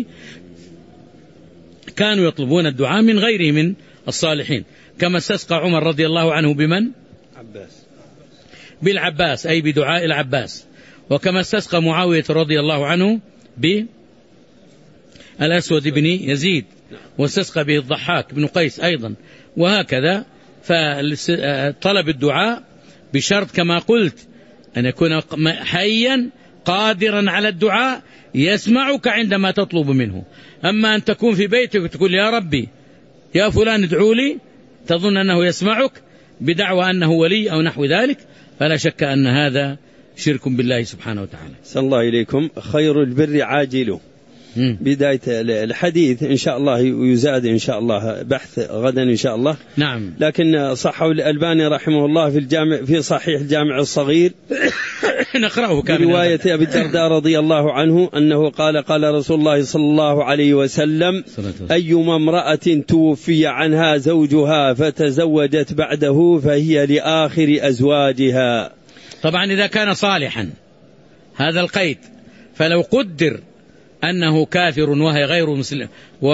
كانوا يطلبون الدعاء من غيره من الصالحين، كما استسقى عمر رضي الله عنه بمن؟ بالعباس، أي بدعاء العباس، وكما استسقى معاوية رضي الله عنه بالأسود بن يزيد، واستسقى به الضحاك بن قيس أيضا، وهكذا. فطلب الدعاء بشرط كما قلت أن يكون حيا قادرا على الدعاء يسمعك عندما تطلب منه. أما أن تكون في بيتك وتقول يا ربي يا فلان ادعوا لي، تظن أنه يسمعك بدعوى أنه ولي أو نحو ذلك، فلا شك أن هذا شرك بالله سبحانه وتعالى. صلى الله إليكم. خير البر عاجله. بداية الحديث إن شاء الله يزاد إن شاء الله بحث غدا إن شاء الله. نعم. لكن صححه الألباني رحمه الله في صحيح الجامع الصغير نقرأه برواية أبي الدرداء رضي الله عنه أنه قال رسول الله صلى الله عليه وسلم: أيما امرأة توفي عنها زوجها فتزوجت بعده فهي لآخر أزواجها. طبعا إذا كان صالحا هذا القيد، فلو قدر أنه كافر وهي غير مسلم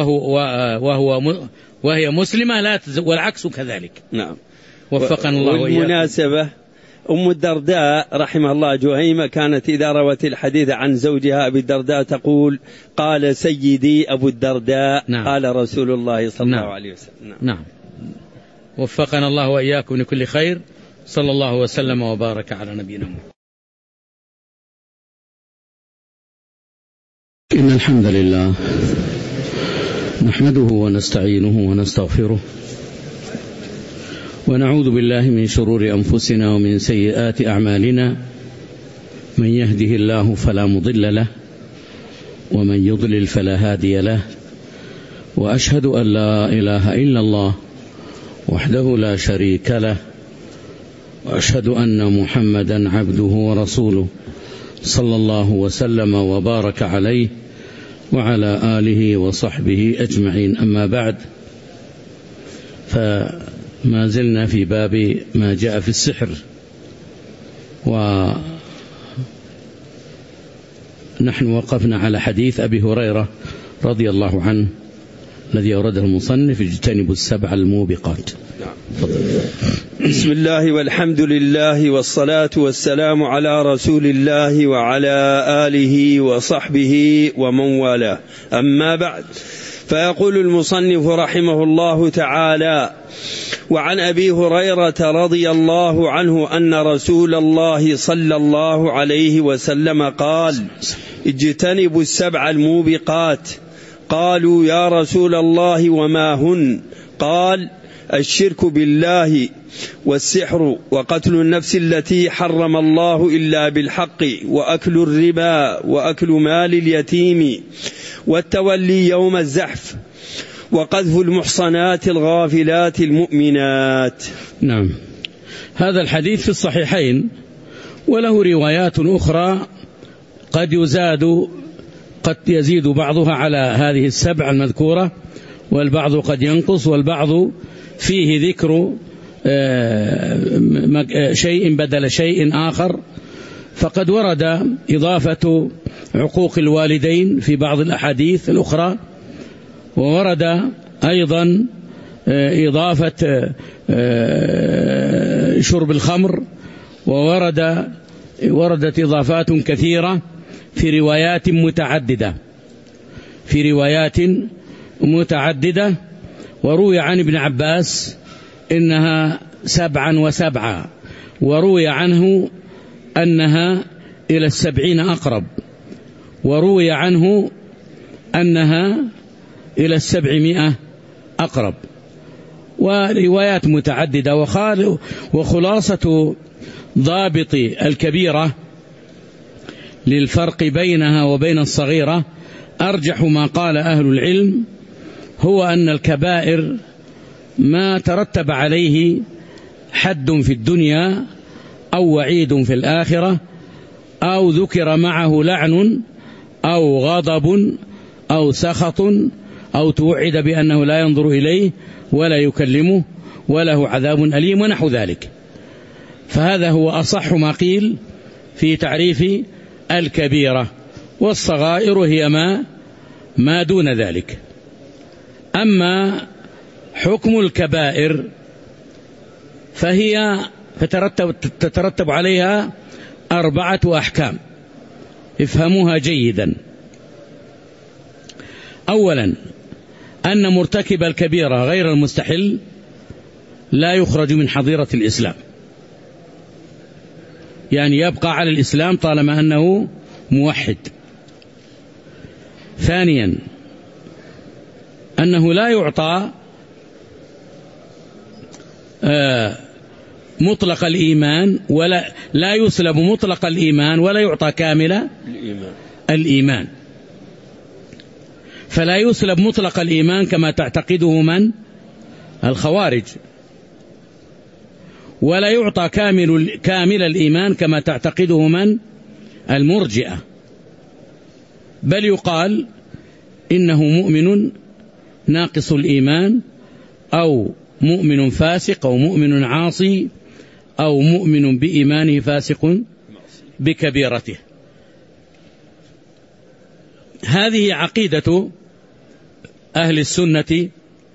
وهي مسلمة لا والعكس كذلك. نعم. وفقنا الله وإياكم. والمناسبة أم الدرداء رحمه الله جهيمة كانت إذا روت الحديث عن زوجها أبي الدرداء تقول: قال سيدي أبو الدرداء. نعم. قال رسول الله صلى الله عليه وسلم. نعم. وفقنا الله وإياكم لكل خير. صلى الله وسلم وبارك على نبينا محمد. إن الحمد لله نحمده ونستعينه ونستغفره ونعوذ بالله من شرور أنفسنا ومن سيئات أعمالنا. من يهده الله فلا مضل له ومن يضلل فلا هادي له، وأشهد أن لا إله إلا الله وحده لا شريك له، وأشهد أن محمدا عبده ورسوله صلى الله وسلم وبارك عليه وعلى آله وصحبه أجمعين. أما بعد، فما زلنا في باب ما جاء في السحر، ونحن وقفنا على حديث أبي هريرة رضي الله عنه الذي أورده المصنف: اجتنبوا السبع الموبقات. بسم الله والحمد لله والصلاة والسلام على رسول الله وعلى آله وصحبه ومن والاه. أما بعد، فيقول المصنف رحمه الله تعالى: وعن أبي هريرة رضي الله عنه أن رسول الله صلى الله عليه وسلم قال: اجتنبوا السبع الموبقات. قالوا: يا رسول الله وما هن؟ قال: الشرك بالله، والسحر، وقتل النفس التي حرم الله إلا بالحق، وأكل الربا، وأكل مال اليتيم، والتولي يوم الزحف، وقذف المحصنات الغافلات المؤمنات. نعم. هذا الحديث في الصحيحين، وله روايات أخرى قد يزيد بعضها على هذه السبع المذكورة، والبعض قد ينقص، والبعض فيه ذكر شيء بدل شيء آخر. فقد ورد إضافة عقوق الوالدين في بعض الأحاديث الأخرى، وورد أيضا إضافة شرب الخمر، ووردت إضافات كثيرة في روايات متعددة. وروي عن ابن عباس إنها 7 و7، وروي عنه أنها إلى 70 أقرب، وروي عنه أنها إلى 700 أقرب، وروايات متعددة. وخلاصة ضابط الكبيرة للفرق بينها وبين الصغيرة أرجح ما قال أهل العلم هو أن الكبائر ما ترتب عليه حد في الدنيا أو وعيد في الآخرة، أو ذكر معه لعن أو غضب أو سخط، أو توعد بأنه لا ينظر إليه ولا يكلمه وله عذاب أليم ونحو ذلك. فهذا هو أصح ما قيل في تعريف الكبيرة، والصغائر هي ما دون ذلك. أما حكم الكبائر فهي تترتب عليها 4 أحكام، افهموها جيدا. أولا، أن مرتكب الكبيرة غير المستحل لا يخرج من حظيرة الإسلام، يعني يبقى على الإسلام طالما أنه موحد. ثانيا، أنه لا يعطى مطلق الإيمان ولا لا يسلب مطلق الإيمان ولا يعطى كامل الإيمان. فلا يسلب مطلق الإيمان كما تعتقده من الخوارج، ولا يعطى كامل الإيمان كما تعتقده من المرجئة، بل يقال إنه مؤمن ناقص الإيمان، أو مؤمن فاسق، أو مؤمن عاصي، أو مؤمن بإيمانه فاسق بكبيرته. هذه عقيدة أهل السنة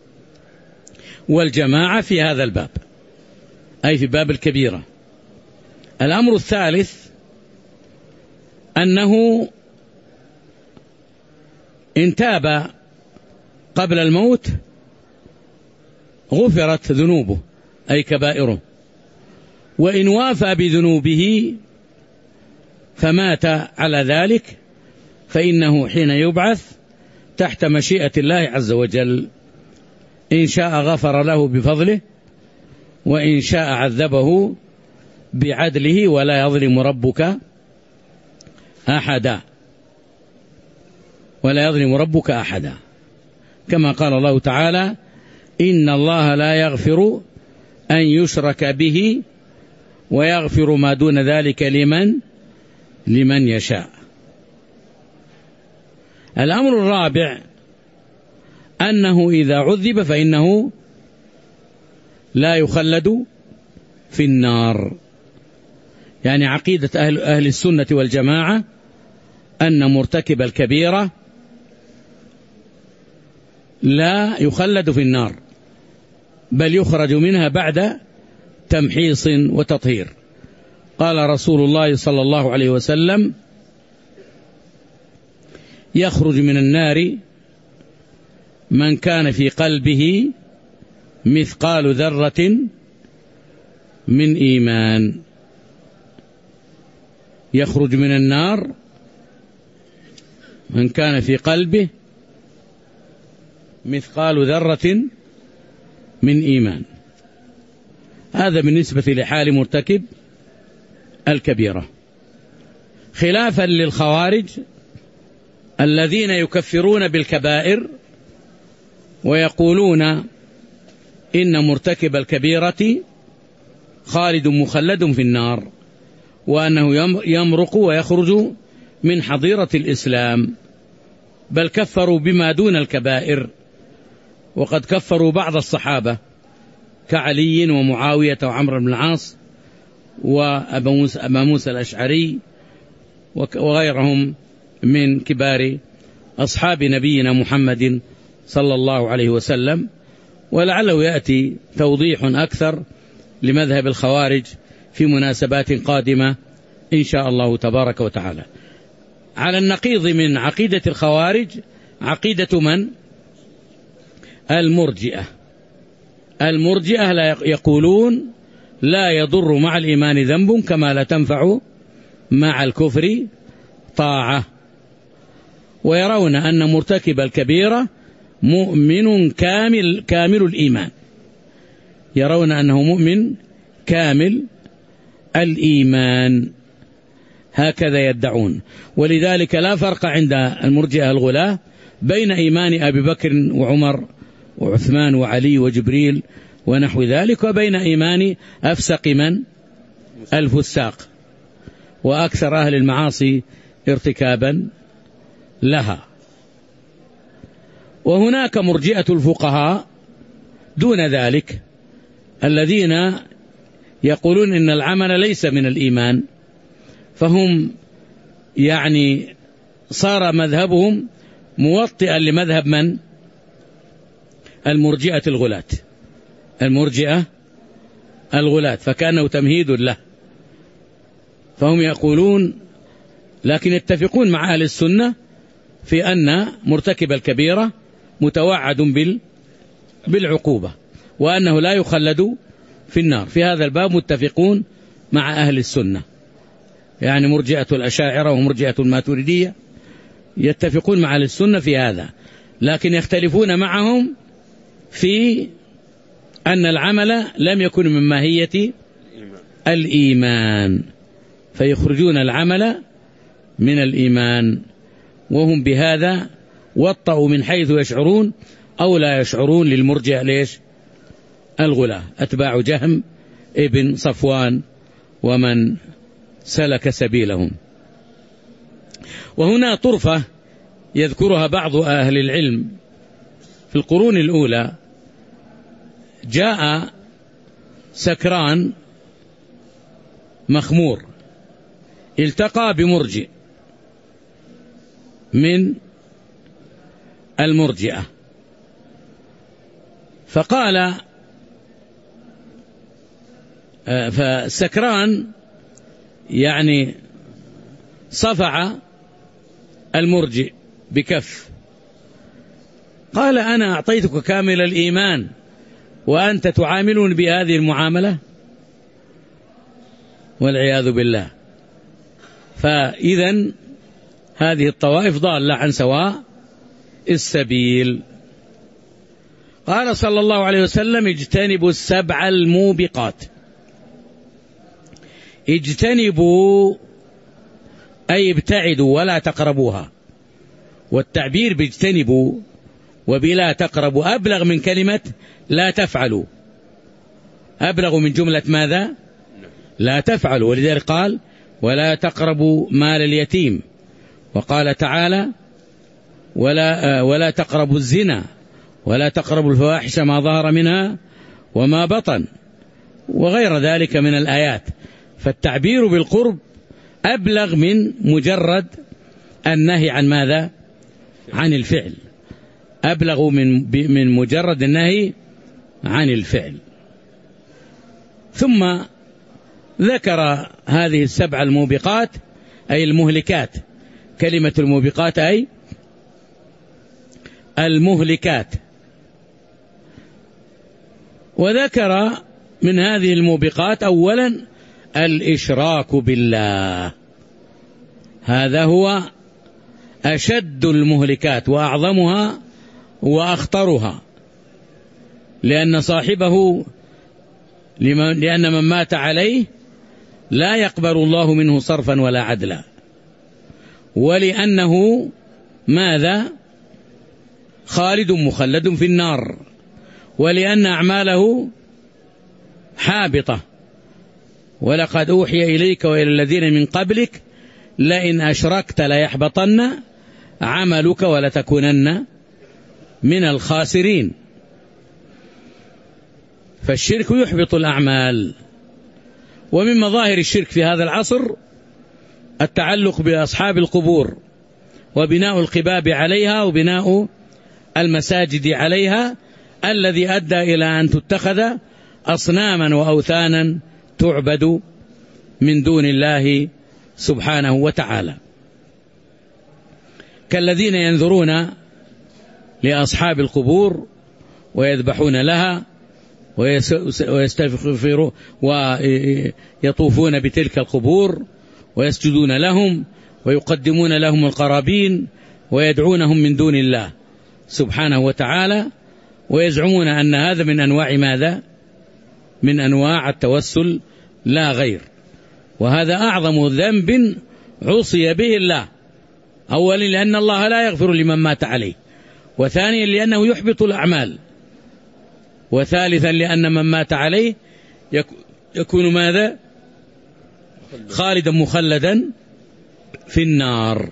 والجماعة في هذا الباب، أي في باب الكبيرة. الأمر الثالث أنه إن تاب قبل الموت غفرت ذنوبه أي كبائره، وإن وافى بذنوبه فمات على ذلك فإنه حين يبعث تحت مشيئة الله عز وجل، إن شاء غفر له بفضله، وإن شاء عذبه بعدله، ولا يظلم ربك أحدا، ولا يظلم ربك أحدا، كما قال الله تعالى: إن الله لا يغفر أن يشرك به ويغفر ما دون ذلك لمن يشاء. الأمر الرابع أنه إذا عذب فإنه لا يخلد في النار. يعني عقيدة أهل السنة والجماعة أن مرتكب الكبيرة لا يخلد في النار، بل يخرج منها بعد تمحيص وتطهير. قال رسول الله صلى الله عليه وسلم: يخرج من النار من كان في قلبه مثقال ذرة من إيمان. يخرج من النار من كان في قلبه مثقال ذرة من إيمان. هذا بالنسبة لحال مرتكب الكبيرة، خلافا للخوارج الذين يكفرون بالكبائر ويقولون إن مرتكب الكبيرة خالد مخلد في النار، وأنه يمرق ويخرج من حظيرة الإسلام، بل كفروا بما دون الكبائر، وقد كفروا بعض الصحابة كعلي ومعاوية وعمرو بن العاص وأبا موسى الأشعري وغيرهم من كبار أصحاب نبينا محمد صلى الله عليه وسلم. ولعله يأتي توضيح أكثر لمذهب الخوارج في مناسبات قادمة إن شاء الله تبارك وتعالى. على النقيض من عقيدة الخوارج عقيدة من؟ المرجئة لا يقولون لا يضر مع الإيمان ذنب كما لا تنفع مع الكفر طاعة، ويرون أن مرتكب الكبيرة مؤمن كامل الإيمان، يرون أنه مؤمن كامل الإيمان، هكذا يدعون. ولذلك لا فرق عند المرجئة الغلاة بين إيمان أبي بكر وعمر وعثمان وعلي وجبريل ونحو ذلك وبين إيمان أفسق من الفساق وأكثر أهل المعاصي ارتكابا لها. وهناك مرجئة الفقهاء دون ذلك الذين يقولون إن العمل ليس من الإيمان، فهم يعني صار مذهبهم موطئا لمذهب من؟ المرجئة الغلاة، فكانه تمهيد له. فهم يقولون، لكن يتفقون مع أهل السنة في أن مرتكب الكبيرة متوعد بالعقوبة، وأنه لا يخلد في النار. في هذا الباب متفقون مع أهل السنة، يعني مرجئة الأشاعرة ومرجئة الماتريدية يتفقون مع أهل السنة في هذا، لكن يختلفون معهم في أن العمل لم يكن من ماهية الإيمان، فيخرجون العمل من الإيمان، وهم بهذا وطأوا من حيث يشعرون أو لا يشعرون للمرجئة ليش؟ الغلاة أتباع جهم ابن صفوان ومن سلك سبيلهم. وهنا طرفة يذكرها بعض أهل العلم. في القرون الأولى جاء سكران مخمور التقى بمرجئ من المرجئة، فقال فالسكران يعني صفع المرجئ بكف، قال أنا أعطيتك كامل الإيمان وأنت تعاملون بهذه المعاملة، والعياذ بالله. فإذن هذه الطوائف ضالة عن سواء السبيل. قال صلى الله عليه وسلم اجتنبوا السبع الموبقات. اجتنبوا أي ابتعدوا ولا تقربوها، والتعبير باجتنبوا وبلا تقربوا أبلغ من كلمة لا تفعلوا، أبلغ من جملة ماذا؟ لا تفعلوا. ولذلك قال ولا تقربوا مال اليتيم، وقال تعالى ولا تقربوا الزنا ولا تقربوا الفواحش ما ظهر منها وما بطن وغير ذلك من الآيات. فالتعبير بالقرب أبلغ من مجرد النهي عن ماذا؟ عن الفعل، أبلغ من مجرد النهي عن الفعل. ثم ذكر هذه السبع الموبقات أي المهلكات، كلمة الموبقات أي المهلكات. وذكر من هذه الموبقات أولا الإشراك بالله، هذا هو أشد المهلكات وأعظمها وأخطرها، لأن صاحبه لأن من مات عليه لا يقبل الله منه صرفا ولا عدلا، ولأنه ماذا؟ خالد مخلد في النار، ولأن أعماله حابطة. ولقد أوحي إليك وإلى الذين من قبلك لئن أشركت ليحبطن عملك ولتكونن من الخاسرين. فالشرك يحبط الأعمال. ومن مظاهر الشرك في هذا العصر التعلق بأصحاب القبور وبناء القباب عليها وبناء المساجد عليها، الذي أدى إلى أن تتخذ أصناما وأوثانا تعبد من دون الله سبحانه وتعالى، كالذين ينذرون لأصحاب القبور ويذبحون لها ويستغفرون ويطوفون بتلك القبور ويسجدون لهم ويقدمون لهم القرابين ويدعونهم من دون الله سبحانه وتعالى، ويزعمون أن هذا من أنواع ماذا؟ من أنواع التوسل لا غير. وهذا أعظم ذنب عصي به الله، أولا لأن الله لا يغفر لمن مات عليه، وثانيا لأنه يحبط الأعمال، وثالثا لأن من مات عليه يكون ماذا؟ خالدا مخلدا في النار،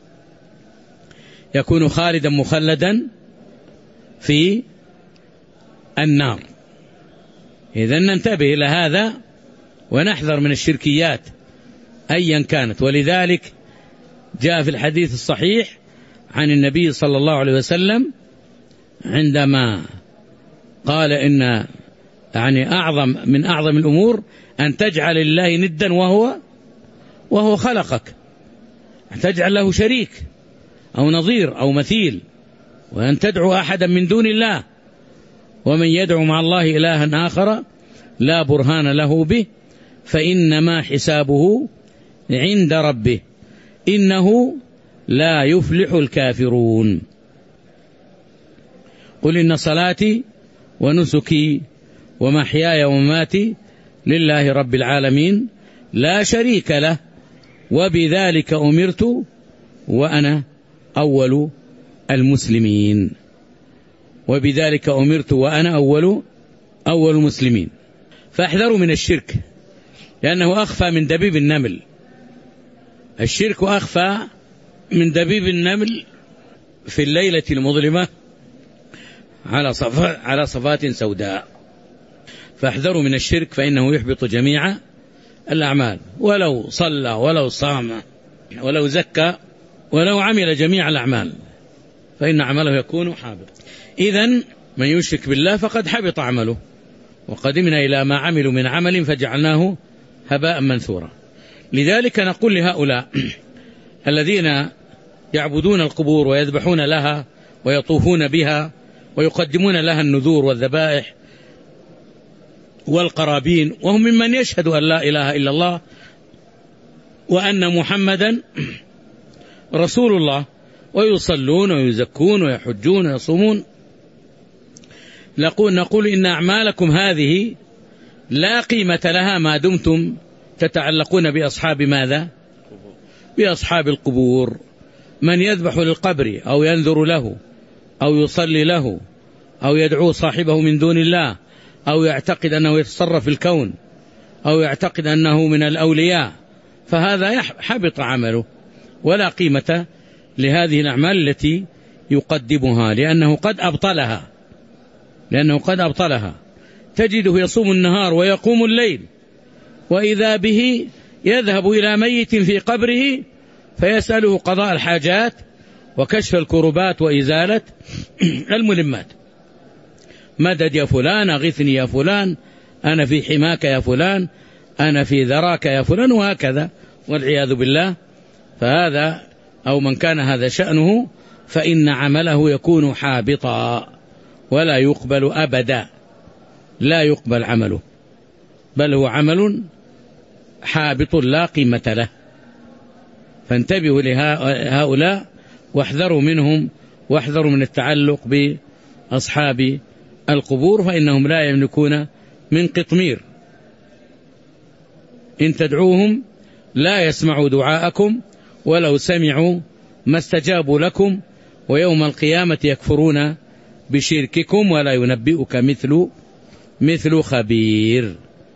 يكون خالدا مخلدا في النار. إذن ننتبه إلى هذا ونحذر من الشركيات أيا كانت. ولذلك جاء في الحديث الصحيح عن النبي صلى الله عليه وسلم عندما قال إن يعني من أعظم الأمور أن تجعل الله ندا وهو خلقك، أن تجعل له شريك أو نظير أو مثيل، وأن تدعو أحدا من دون الله، ومن يدعو مع الله إلها آخر لا برهان له به فإنما حسابه عند ربه إنه لا يفلح الكافرون. قل إن صلاتي ونسكي ومحياي ومماتي لله رب العالمين لا شريك له وبذلك أمرت وأنا أول المسلمين. وبذلك أمرت وأنا أول المسلمين. فاحذروا من الشرك لأنه أخفى من دبيب النمل. الشرك أخفى من دبيب النمل في الليلة المظلمة على صفات سوداء. فاحذروا من الشرك فإنه يحبط جميع الأعمال، ولو صلى ولو صام ولو زكى ولو عمل جميع الأعمال فإن عمله يكون حابط. إذن من يشرك بالله فقد حبط عمله. وقدمنا إلى ما عملوا من عمل فجعلناه هباء منثورا. لذلك نقول لهؤلاء الذين يعبدون القبور ويذبحون لها ويطوفون بها ويقدمون لها النذور والذبائح والقرابين، وهم ممن يشهد أن لا إله إلا الله وأن محمدا رسول الله، ويصلون ويزكون ويحجون ويصومون، نقول إن أعمالكم هذه لا قيمة لها ما دمتم تتعلقون بأصحاب ماذا؟ بأصحاب القبور. من يذبح للقبر أو ينذر له أو يصلي له أو يدعو صاحبه من دون الله أو يعتقد أنه يتصرف في الكون أو يعتقد أنه من الأولياء فهذا حبط عمله ولا قيمة لهذه الأعمال التي يقدمها لأنه قد أبطلها. تجده يصوم النهار ويقوم الليل وإذا به يذهب إلى ميت في قبره فيسأله قضاء الحاجات وكشف الكربات وإزالة الملمات. مدد يا فلان، أغثني يا فلان، أنا في حماك يا فلان، أنا في ذراك يا فلان، وهكذا والعياذ بالله. فهذا أو من كان هذا شأنه فإن عمله يكون حابطا ولا يقبل أبدا، لا يقبل عمله، بل هو عمل حابط لا قيمة له. فانتبهوا لهؤلاء واحذروا منهم واحذروا من التعلق بأصحاب القبور فإنهم لا يملكون من قطمير. إن تدعوهم لا يسمعوا دعاءكم ولو سمعوا ما استجابوا لكم ويوم القيامة يكفرون بشرككم ولا ينبئك مثل خبير.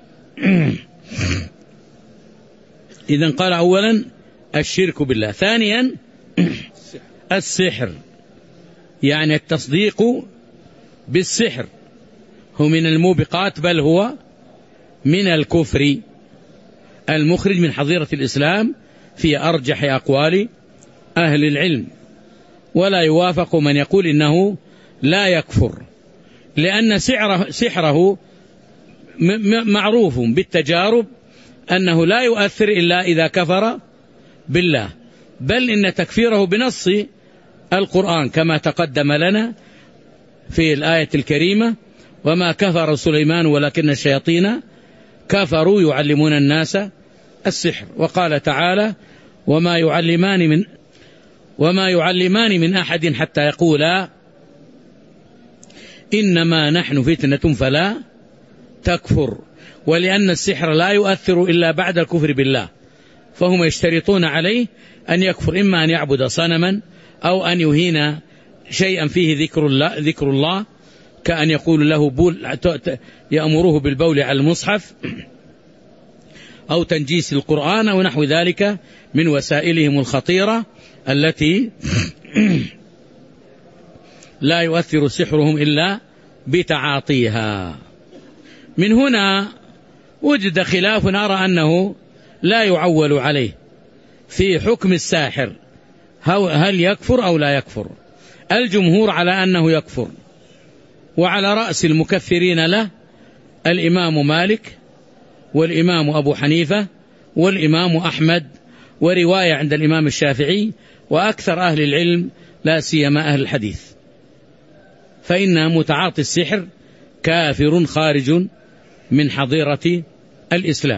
إذن قال أولا الشرك بالله. ثانيا السحر، يعني التصديق بالسحر هو من الموبقات بل هو من الكفر المخرج من حظيرة الإسلام في أرجح أقوال أهل العلم. ولا يوافق من يقول إنه لا يكفر، لأن سحره معروف بالتجارب أنه لا يؤثر إلا إذا كفر بالله، بل إن تكفيره بنص القرآن كما تقدم لنا في الآية الكريمة: وما كفر سليمان ولكن الشياطين كفروا يعلمون الناس السحر. وقال تعالى: وما يعلمان من أحد حتى يقولا إنما نحن فتنة فلا تكفر. ولأن السحر لا يؤثر إلا بعد الكفر بالله، فهم يشترطون عليه أن يكفر، إما أن يعبد صنما أو أن يهين شيئا فيه ذكر الله كأن يقول له يأمره بالبول على المصحف أو تنجيس القرآن أو نحو ذلك من وسائلهم الخطيرة التي لا يؤثر سحرهم إلا بتعاطيها. من هنا وجد خلاف أرى أنه لا يعول عليه في حكم الساحر، هل يكفر أو لا يكفر. الجمهور على أنه يكفر، وعلى رأس المكفرين له الإمام مالك والإمام أبو حنيفة والإمام أحمد، ورواية عند الإمام الشافعي وأكثر أهل العلم لا سيما أهل الحديث، فإن متعاطي السحر كافر خارج من حظيرة الإسلام.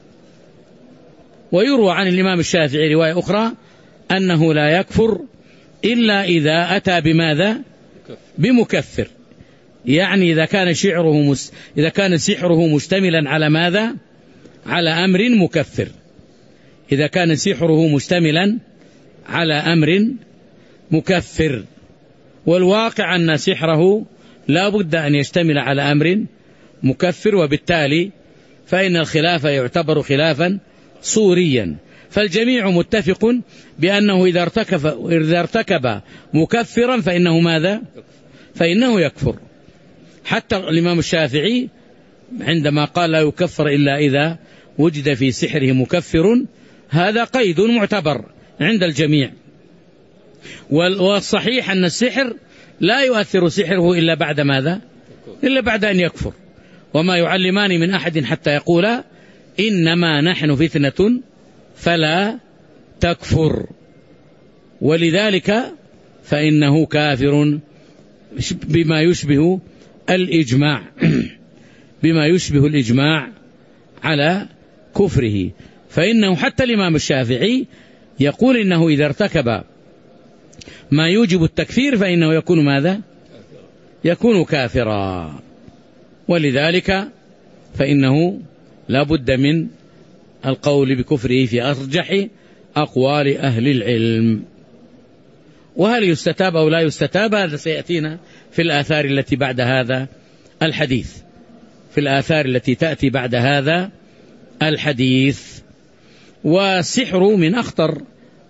ويروى عن الإمام الشافعي رواية أخرى أنه لا يكفر إلا إذا أتى بماذا؟ بمكفر، يعني إذا كان سحره مشتملا على ماذا؟ على أمر مكفر. إذا كان سحره مشتملا على أمر مكفر، والواقع أن سحره لا بد أن يشتمل على أمر مكفر، وبالتالي فإن الخلاف يعتبر خلافا صوريا. فالجميع متفق بأنه إذا ارتكب مكفرا فإنه ماذا؟ فإنه يكفر. حتى الإمام الشافعي عندما قال لا يكفر إلا إذا وجد في سحره مكفر، هذا قيد معتبر عند الجميع. والصحيح أن السحر لا يؤثر سحره إلا بعد ماذا؟ إلا بعد أن يكفر. وما يعلمان من أحد حتى يقولا إنما نحن فتنة فلا تكفر، ولذلك فإنه كافر بما يشبه الإجماع بما يشبه الإجماع على كفره. فإنه حتى الإمام الشافعي يقول إنه إذا ارتكب ما يوجب التكفير فإنه يكون ماذا؟ يكون كافرا. ولذلك فإنه لا بد من القول بكفره في أرجح أقوال أهل العلم. وهل يستتاب أو لا يستتاب هذا سيأتينا في الآثار التي بعد هذا الحديث، في الآثار التي تأتي بعد هذا الحديث. والسحر من أخطر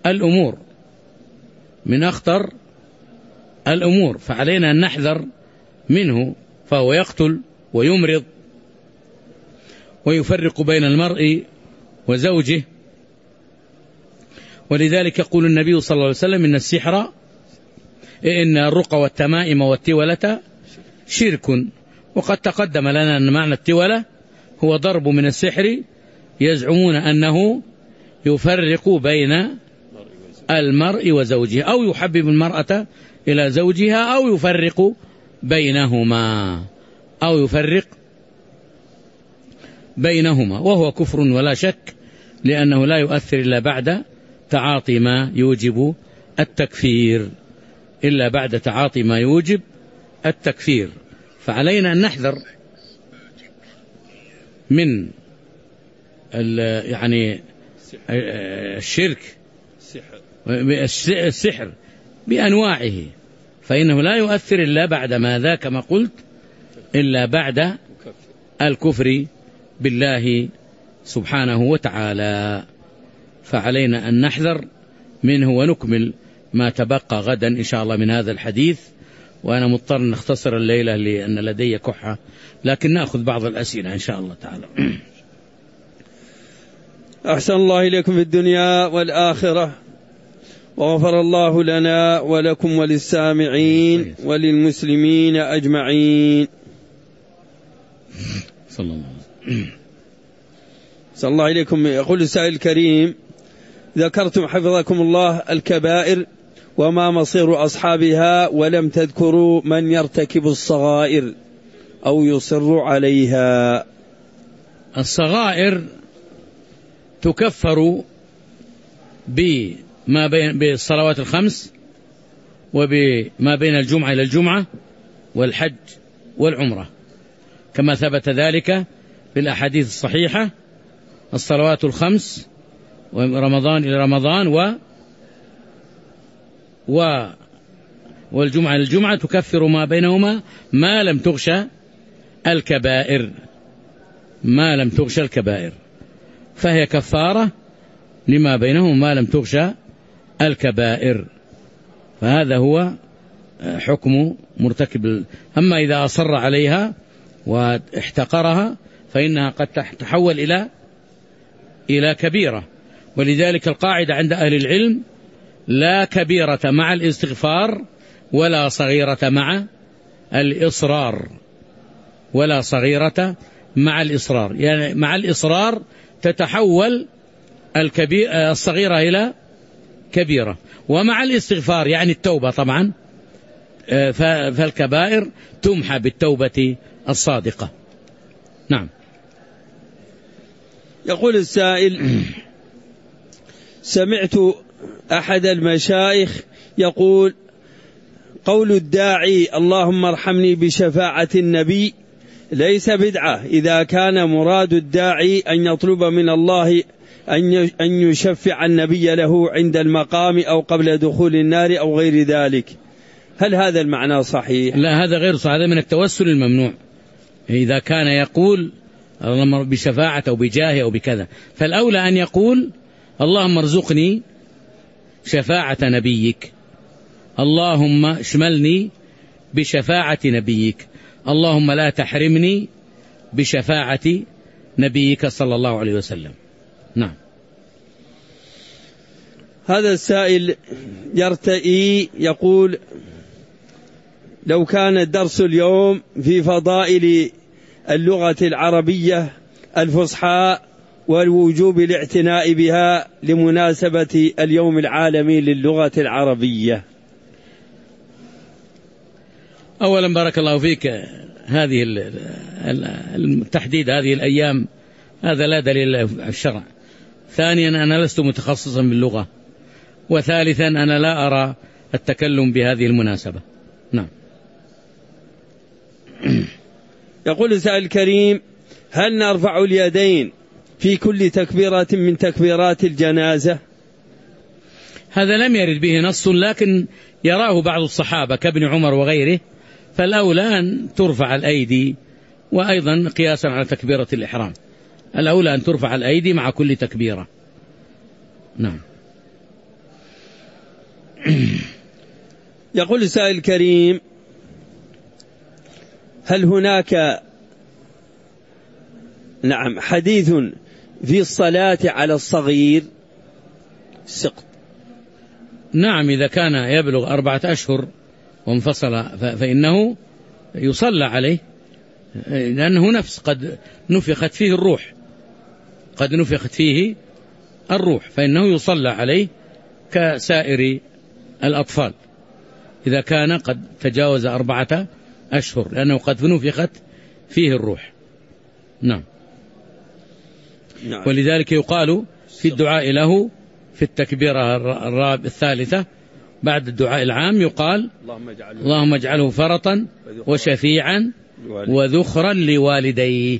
الأمور، فعلينا أن نحذر منه، فهو يقتل ويمرض ويفرق بين المرء وزوجه. ولذلك يقول النبي صلى الله عليه وسلم إن الرقى والتمائم والتولة شرك. وقد تقدم لنا أن معنى التولة هو ضرب من السحر يزعمون أنه يفرق بين المرء وزوجه، أو يحبب المرأة إلى زوجها، أو يفرق بينهما، وهو كفر ولا شك، لأنه لا يؤثر إلا بعد تعاطي ما يوجب التكفير. فعلينا أن نحذر من الشرك، السحر بأنواعه، فإنه لا يؤثر إلا بعد ماذا؟ كما قلت، إلا بعد الكفر بالله سبحانه وتعالى. فعلينا أن نحذر منه، ونكمل ما تبقى غدا إن شاء الله من هذا الحديث. وأنا مضطر أن أختصر الليلة لأن لدي كحة، لكن نأخذ بعض الأسئلة إن شاء الله تعالى. أحسن الله إليكم في الدنيا والآخرة، وغفر الله لنا ولكم وللسامعين وللمسلمين أجمعين. صلى الله إليكم. يقول السائل الكريم: ذكرتم حفظكم الله الكبائر وما مصير أصحابها، ولم تذكروا من يرتكب الصغائر أو يصر عليها. الصغائر تكفر بالصلوات الخمس، وبما بين الجمعة إلى الجمعة، والحج والعمرة، كما ثبت ذلك في الأحاديث الصحيحة. الصلوات الخمس ورمضان إلى رمضان والجمعة إلى الجمعة تكفر ما بينهما ما لم تغشى الكبائر، فهي كفارة لما بينهما ما لم تغشى الكبائر. فهذا هو حكم مرتكب. أما إذا أصر عليها واحتقرها فإنها قد تتحول إلى كبيرة. ولذلك القاعدة عند أهل العلم: لا كبيرة مع الاستغفار ولا صغيرة مع الإصرار. يعني مع الإصرار تتحول الصغيرة إلى كبيرة، ومع الاستغفار يعني التوبة طبعا، فالكبائر تمحى بالتوبة الصادقة. نعم. يقول السائل: سمعت أحد المشايخ يقول: قول الداعي اللهم ارحمني بشفاعة النبي ليس بدعة إذا كان مراد الداعي أن يطلب من الله أن يشفع النبي له عند المقام أو قبل دخول النار أو غير ذلك. هل هذا المعنى صحيح؟ لا، هذا غير صحيح، هذا من التوسل الممنوع. إذا كان يقول اللهم بشفاعة أو بجاه أو بكذا، فالأولى أن يقول اللهم ارزقني شفاعة نبيك، اللهم اشملني بشفاعة نبيك، اللهم لا تحرمني بشفاعة نبيك صلى الله عليه وسلم. نعم. هذا السائل يرتئي يقول لو كان الدرس اليوم في فضائل اللغة العربية الفصحى والوجوب الاعتناء بها لمناسبة اليوم العالمي للغة العربية. أولا بارك الله فيك، هذه التحديد هذه الأيام هذا لا دليل في الشرع. ثانيا أنا لست متخصصا باللغة. وثالثا أنا لا أرى التكلم بهذه المناسبة. نعم. يقول السائل الكريم هل نرفع اليدين في كل تكبيرة من تكبيرات الجنازة؟ هذا لم يرد به نص، لكن يراه بعض الصحابة كابن عمر وغيره، فالأولى أن ترفع الأيدي، وأيضا قياسا على تكبيرة الإحرام الأولى أن ترفع الأيدي مع كل تكبيرة. نعم. يقول السائل الكريم هل هناك حديث في الصلاة على الصغير السقط؟ نعم، إذا كان يبلغ 4 أشهر وانفصل فإنه يصلى عليه، لأنه نفس قد نفخت فيه الروح، فإنه يصلى عليه كسائر الأطفال إذا كان قد تجاوز 4 أشهر، لأنه قد نفخت فيه الروح. نعم. ولذلك يقال في الدعاء له في التكبيرة الثالثة بعد الدعاء العام يقال اللهم اجعله فرطا وشفيعا وذخرا لوالديه.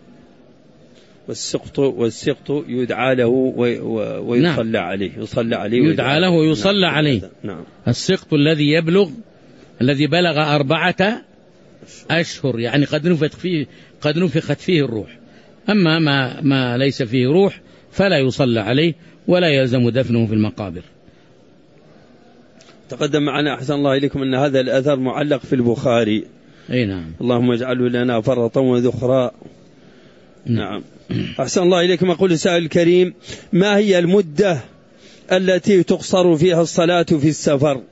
والسقط يدعى له ويصلى عليه، يدعى له ويصلى عليه. نعم. السقط الذي بلغ 4 أشهر، يعني قد نفخت فيه الروح. أما ما ليس فيه روح فلا يصلى عليه ولا يلزم دفنه في المقابر. تقدم معنا أحسن الله إليكم أن هذا الأثر معلق في البخاري. أي نعم. اللهم اجعله لنا فرطا وذخرا. نعم. أحسن الله إليكم. يقول السائل الكريم ما هي المدة التي تقصر فيها الصلاة في السفر؟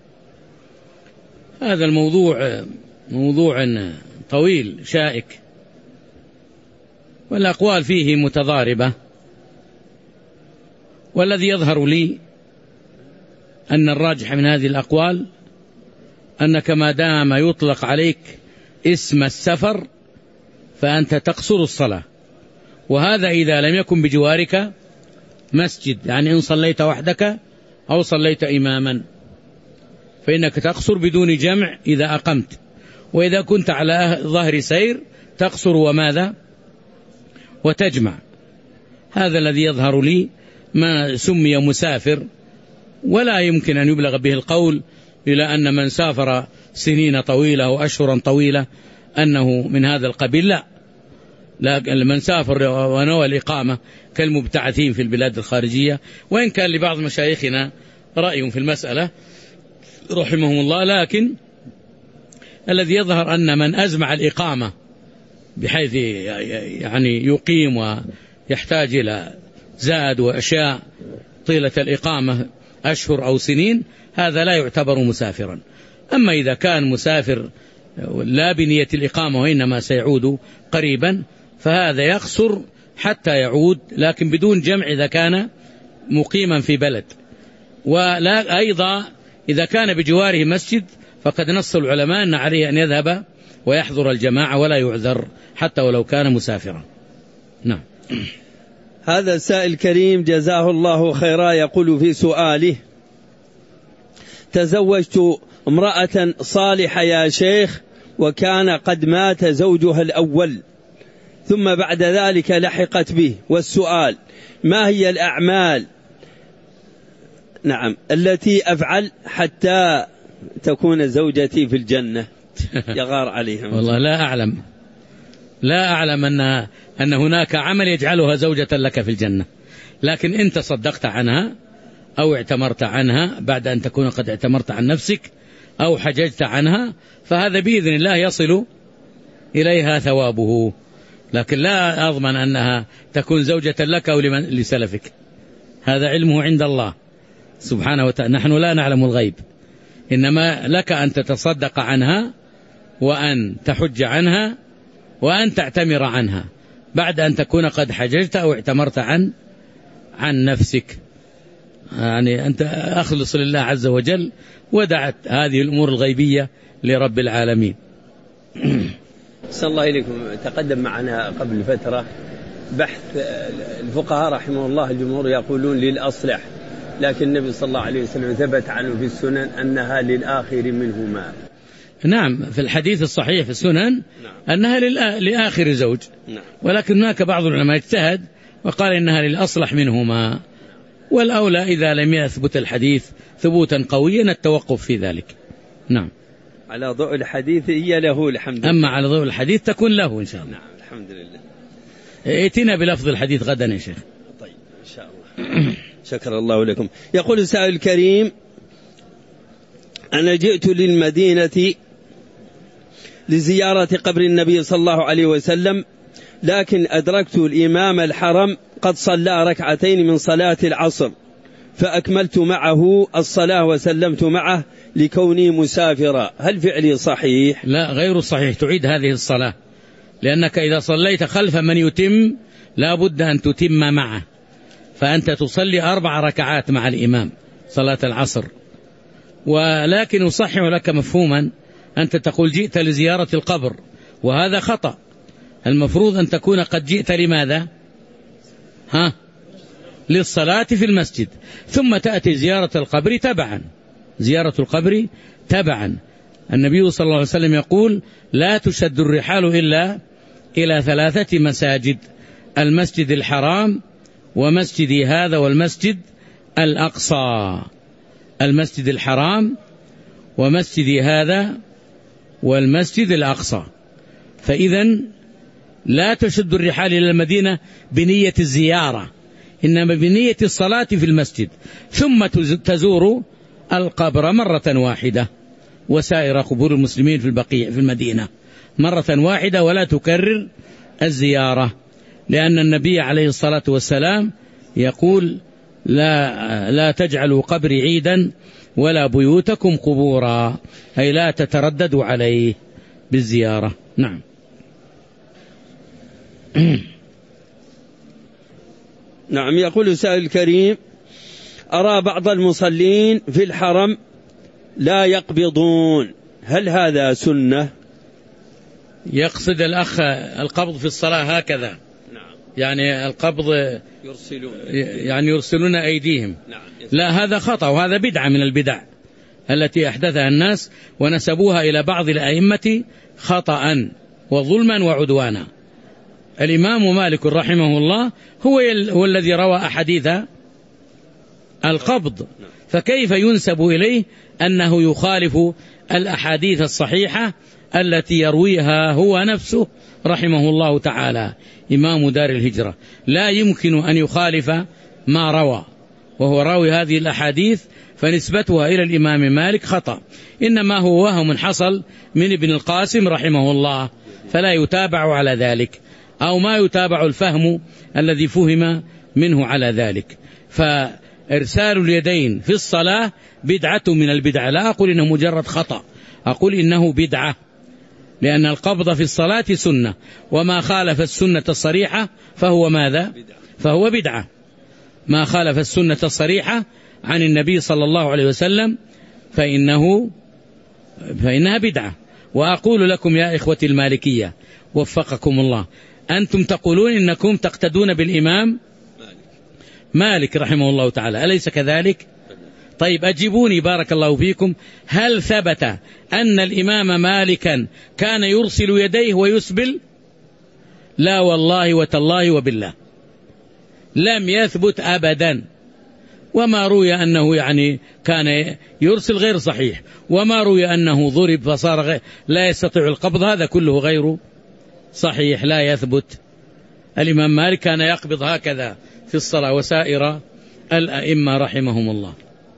هذا الموضوع موضوع طويل شائك، والأقوال فيه متضاربة، والذي يظهر لي أن الراجح من هذه الأقوال أنك ما دام يطلق عليك اسم السفر فأنت تقصر الصلاة، وهذا إذا لم يكن بجوارك مسجد، يعني إن صليت وحدك أو صليت إماما فإنك تقصر بدون جمع إذا أقمت، وإذا كنت على ظهر سير تقصر وماذا وتجمع. هذا الذي يظهر لي ما سمي مسافر، ولا يمكن أن يبلغ به القول إلى أن من سافر سنين طويلة وأشهرا طويلة أنه من هذا القبيل، لا. لكن من سافر ونوى الإقامة كالمبتعثين في البلاد الخارجية، وإن كان لبعض مشايخنا رأي في المسألة رحمهم الله، لكن الذي يظهر أن من أزمع الإقامة بحيث يعني يقيم ويحتاج إلى زاد وأشياء طيلة الإقامة أشهر أو سنين، هذا لا يعتبر مسافرا. أما إذا كان مسافر لا بنية الإقامة وإنما سيعود قريبا فهذا يقصر حتى يعود، لكن بدون جمع إذا كان مقيما في بلد. ولا أيضا إذا كان بجواره مسجد فقد نص العلماء أن عليه أن يذهب ويحضر الجماعة ولا يعذر حتى ولو كان مسافرا. نعم. هذا السائل الكريم جزاه الله خيرا يقول في سؤاله تزوجت امرأة صالحة يا شيخ وكان قد مات زوجها الأول ثم بعد ذلك لحقت به، والسؤال ما هي الأعمال التي أفعل حتى تكون زوجتي في الجنة؟ يغار عليهم. والله لا أعلم أن هناك عمل يجعلها زوجة لك في الجنة، لكن أنت صدقت عنها أو اعتمرت عنها بعد أن تكون قد اعتمرت عن نفسك أو حججت عنها، فهذا بإذن الله يصل إليها ثوابه، لكن لا أضمن أنها تكون زوجة لك أو لسلفك، هذا علمه عند الله سبحانه وتعالى، نحن لا نعلم الغيب، إنما لك أن تتصدق عنها وأن تحج عنها وأن تعتمر عنها بعد أن تكون قد حججت أو اعتمرت عن نفسك، يعني أنت أخلص لله عز وجل ودعت هذه الأمور الغيبية لرب العالمين. صلى الله إليكم. تقدم معنا قبل فترة بحث الفقهاء رحمه الله، الجمهور يقولون للأصلح، لكن النبي صلى الله عليه وسلم ثبت عنه في السنن أنها للآخر منهما. نعم، في الحديث الصحيح في السنن أنها لآخر زوج، ولكن هناك بعض العلماء اجتهد وقال إنها للأصلح منهما، والأولى إذا لم يثبت الحديث ثبوتا قويا التوقف في ذلك. نعم، على ضوء الحديث هي له الحمد لله. أما على ضوء الحديث تكون له إن شاء الله. نعم الحمد لله. ائتنا بلفظ الحديث غدا يا شيخ. طيب إن شاء الله. شكر الله لكم. يقول السائل الكريم: أنا جئت للمدينة لزيارة قبر النبي صلى الله عليه وسلم، لكن أدركت الإمام الحرم قد صلى ركعتين من صلاة العصر، فأكملت معه الصلاة وسلمت معه لكوني مسافرا، هل فعلي صحيح؟ لا، غير صحيح، تعيد هذه الصلاة، لأنك إذا صليت خلف من يتم لا بد أن تتم معه، فأنت تصلي 4 ركعات مع الإمام صلاة العصر. ولكن أصحح لك مفهوما، أنت تقول جئت لزيارة القبر، وهذا خطأ، المفروض أن تكون قد جئت لماذا؟ للصلاة في المسجد، ثم تأتي زيارة القبر تبعا. زيارة القبر تبعا، النبي صلى الله عليه وسلم يقول: لا تشد الرحال إلا إلى 3 مساجد: المسجد الحرام ومسجدي هذا والمسجد الأقصى. المسجد الحرام ومسجدي هذا والمسجد الأقصى. فإذن لا تشد الرحال إلى المدينة بنية الزيارة، إنما بنية الصلاة في المسجد، ثم تزور القبر مرة واحدة وسائر قبور المسلمين في البقيع في المدينة مرة واحدة، ولا تكرر الزيارة، لأن النبي عليه الصلاة والسلام يقول: لا تجعلوا قبري عيدا ولا بيوتكم قبورا، أي لا تترددوا عليه بالزيارة. نعم. نعم. يقول السائل الكريم: أرى بعض المصلين في الحرم لا يقبضون، هل هذا سنة؟ يقصد الأخ القبض في الصلاة هكذا. نعم. يعني القبض يرسلون أيديهم. نعم. لا، هذا خطأ، وهذا بدعة من البدع التي أحدثها الناس ونسبوها إلى بعض الأئمة خطأ وظلما وعدوانا. الإمام مالك رحمه الله هو الذي روى أحاديث القبض، فكيف ينسب إليه أنه يخالف الأحاديث الصحيحة التي يرويها هو نفسه رحمه الله تعالى إمام دار الهجرة؟ لا يمكن أن يخالف ما روى، وهو راوي هذه الأحاديث، فنسبتها إلى الإمام مالك خطأ، إنما هو وهم حصل من ابن القاسم رحمه الله، فلا يتابع على ذلك، أو ما يتابع الفهم الذي فهم منه على ذلك. فإرسال اليدين في الصلاة بدعة من البدع، لا أقول إنه مجرد خطأ، أقول إنه بدعة، لأن القبض في الصلاة سنة، وما خالف السنة الصريحة فهو ماذا؟ فهو بدعة. ما خالف السنة الصريحة عن النبي صلى الله عليه وسلم فإنها بدعة. وأقول لكم يا إخوة المالكية وفقكم الله، أنتم تقولون إنكم تقتدون بالإمام مالك رحمه الله تعالى، أليس كذلك؟ طيب أجيبوني بارك الله فيكم، هل ثبت أن الإمام مالكا كان يرسل يديه ويسبل؟ لا والله وتالله وبالله لم يثبت أبدا. وما روي أنه يعني كان يرسل غير صحيح، وما روي أنه ضرب فصار لا يستطيع القبض، هذا كله غير صحيح لا يثبت. الإمام مالك كان يقبض هكذا في الصلاة وسائر الأئمة رحمهم الله.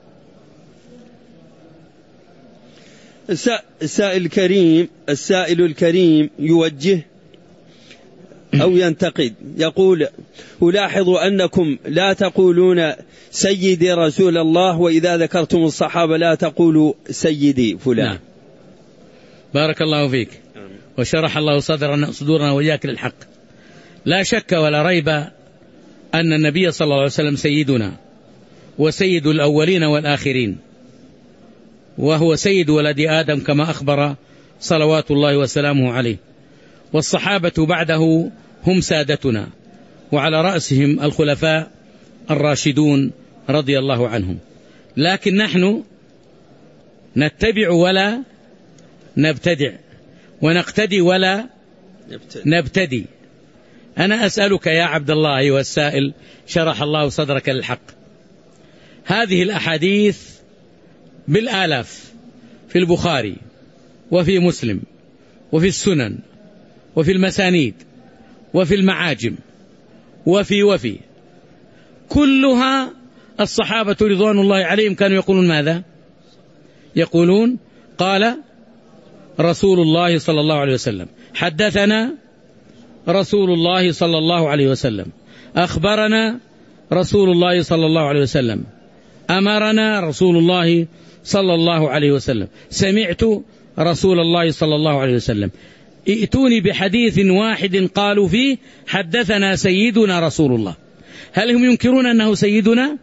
السائل الكريم يوجه أو ينتقد، يقول: ألاحظ أنكم لا تقولون سيدي رسول الله، وإذا ذكرتم الصحابة لا تقولوا سيدي فلان. نعم. بارك الله فيك وشرح الله صدورنا وإياك للحق. لا شك ولا ريب أن النبي صلى الله عليه وسلم سيدنا وسيد الأولين والآخرين، وهو سيد ولد آدم كما أخبر صلوات الله وسلامه عليه، والصحابة بعده هم سادتنا، وعلى رأسهم الخلفاء الراشدون رضي الله عنهم. لكن نحن نتبع ولا نبتدع، ونقتدي ولا نبتدي. أنا أسألك يا عبد الله أيها السائل، شرح الله صدرك للحق، هذه الأحاديث بالآلاف في البخاري وفي مسلم وفي السنن وفي المسانيد وفي المعاجم وفي كلها الصحابة رضوان الله عليهم كانوا يقولون ماذا؟ يقولون قال رسول الله صلى الله عليه وسلم، حدثنا رسول الله صلى الله عليه وسلم، أخبرنا رسول الله صلى الله عليه وسلم، أمرنا رسول الله صلى الله عليه وسلم، سمعت رسول الله صلى الله عليه وسلم. ائتوني بحديث واحد قالوا فيه حدثنا سيدنا رسول الله. هل هم ينكرون أنه سيدنا؟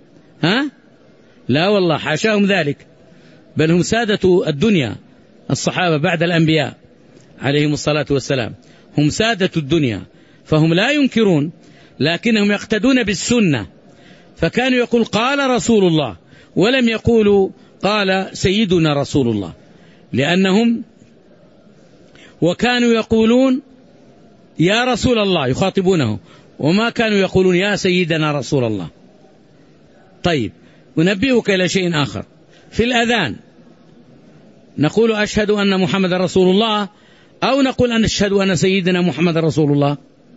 لا والله حاشاهم ذلك، بل هم سادة الدنيا، الصحابة بعد الأنبياء عليهم الصلاة والسلام هم سادة الدنيا، فهم لا ينكرون، لكنهم يقتدون بالسنة، فكانوا يقول قال رسول الله ولم يقولوا قال سيدنا رسول الله، لأنهم وكانوا يقولون يا رسول الله يخاطبونه، وما كانوا يقولون يا سيدنا رسول الله. طيب أنبهك إلى شيء آخر، في الأذان نقول أشهد أن محمد رسول الله، أو نقول أن نشهد أن سيدنا محمد رسول الله؟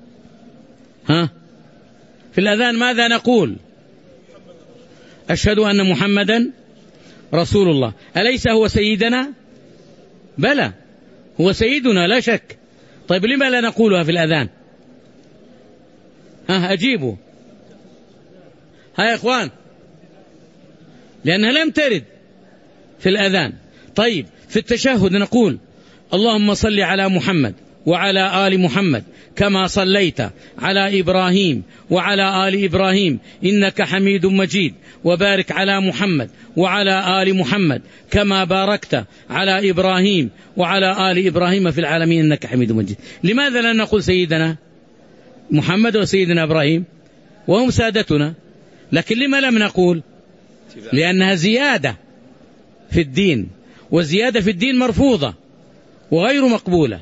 في الأذان ماذا نقول؟ أشهد أن محمدا رسول الله. أليس هو سيدنا؟ بلى هو سيدنا لا شك. طيب لما لا نقولها في الأذان؟ أجيبوا يا إخوان، لأنها لم ترد في الأذان. طيب في التشهد نقول اللهم صل على محمد وعلى آل محمد كما صليت على إبراهيم وعلى آل إبراهيم إنك حميد مجيد، وبارك على محمد وعلى آل محمد كما باركت على إبراهيم وعلى آل إبراهيم في العالمين إنك حميد مجيد. لماذا لا نقول سيدنا محمد وسيدنا إبراهيم وهم سادتنا؟ لكن لما لم نقول؟ لأنها زيادة في الدين، وزيادة في الدين مرفوضة وغير مقبولة.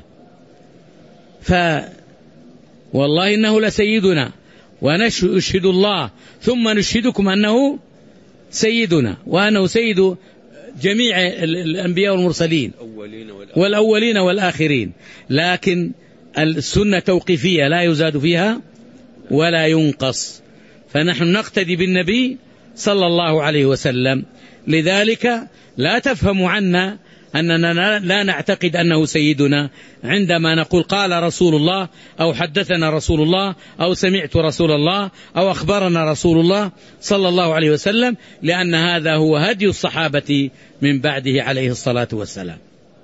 والله إنه لسيدنا، ونشهد الله ثم نشهدكم أنه سيدنا، وأنه سيد جميع الأنبياء والمرسلين والأولين والآخرين. لكن السنة توقيفية لا يزاد فيها ولا ينقص، فنحن نقتدي بالنبي صلى الله عليه وسلم. لذلك لا تفهم عنا أننا لا نعتقد أنه سيدنا عندما نقول قال رسول الله أو حدثنا رسول الله أو سمعت رسول الله أو أخبرنا رسول الله صلى الله عليه وسلم، لأن هذا هو هدي الصحابة من بعده عليه الصلاة والسلام.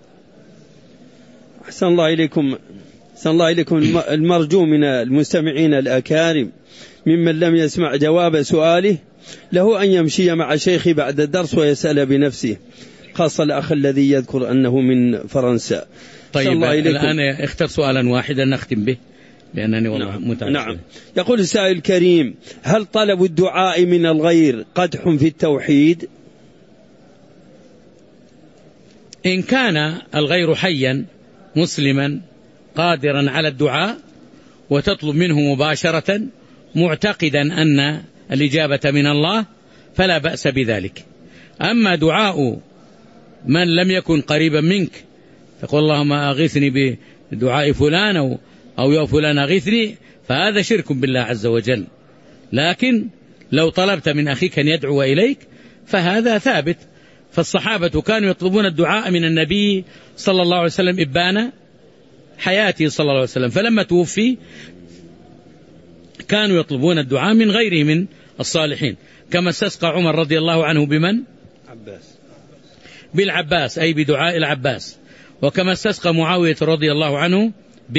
أحسن الله إليكم. أحسن الله إليكم. المرجو من المستمعين الأكارم ممن لم يسمع جواب سؤاله له أن يمشي مع شيخي بعد الدرس ويسأل بنفسه، خاصة الأخ الذي يذكر أنه من فرنسا. طيب الآن اختر سؤالا واحدا نختم به لأنني والله متعب. نعم. يقول السائل الكريم: هل طلب الدعاء من الغير قدح في التوحيد؟ إن كان الغير حيا مسلما قادرا على الدعاء وتطلب منه مباشرة معتقدا أن الإجابة من الله فلا بأس بذلك. أما دعاء من لم يكن قريبا منك تقول اللهم أغثني بدعاء فلان أو يا فلان أغثني، فهذا شرك بالله عز وجل. لكن لو طلبت من أخيك أن يدعو إليك فهذا ثابت. فالصحابة كانوا يطلبون الدعاء من النبي صلى الله عليه وسلم إبان حياته صلى الله عليه وسلم، فلما توفي كانوا يطلبون الدعاء من غيره من الصالحين، كما استسقى عمر رضي الله عنه بمن؟ بالعباس، أي بدعاء العباس. وكما استسقى معاوية رضي الله عنه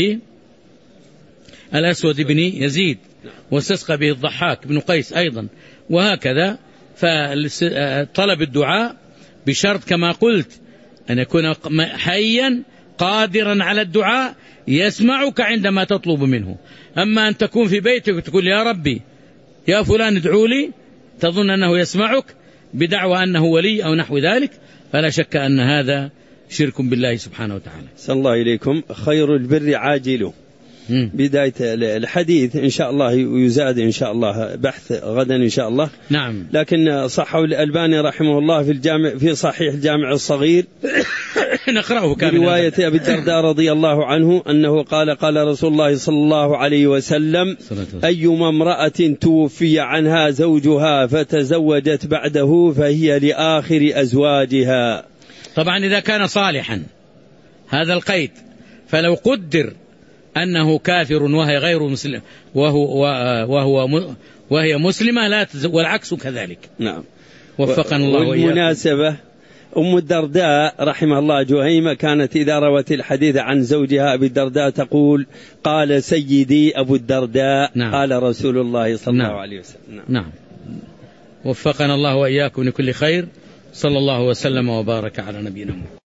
بالأسود بن يزيد، واستسقى به الضحاك بن قيس أيضا، وهكذا. فطلب الدعاء بشرط كما قلت أن يكون حيا قادرا على الدعاء يسمعك عندما تطلب منه. أما أن تكون في بيتك وتقول يا ربي يا فلان ادعو لي تظن أنه يسمعك بدعوى أنه ولي أو نحو ذلك، فلا شك أن هذا شرك بالله سبحانه وتعالى. صلى الله إليكم. خير البر عاجله. بداية الحديث إن شاء الله ويزاد إن شاء الله بحث غدا إن شاء الله. نعم. لكن صححه الألباني رحمه الله في صحيح الجامع الصغير نقرأه كاملا برواية أبي الدرداء رضي الله عنه أنه قال رسول الله صلى الله عليه وسلم أيما امرأة توفي عنها زوجها فتزوجت بعده فهي لآخر أزواجها. طبعا إذا كان صالحا هذا القيد، فلو قدر أنه كافر وهي غير مسلم وهي مسلمة لا والعكس كذلك. نعم. وفقنا الله وإياكم. والمناسبة أم الدرداء رحمه الله جهيمة كانت إذا روت الحديث عن زوجها أبي الدرداء تقول قال سيدي أبو الدرداء. نعم. قال رسول الله صلى الله عليه وسلم. نعم. وفقنا الله وإياكم لكل خير. صلى الله وسلم وبارك على نبينا محمد.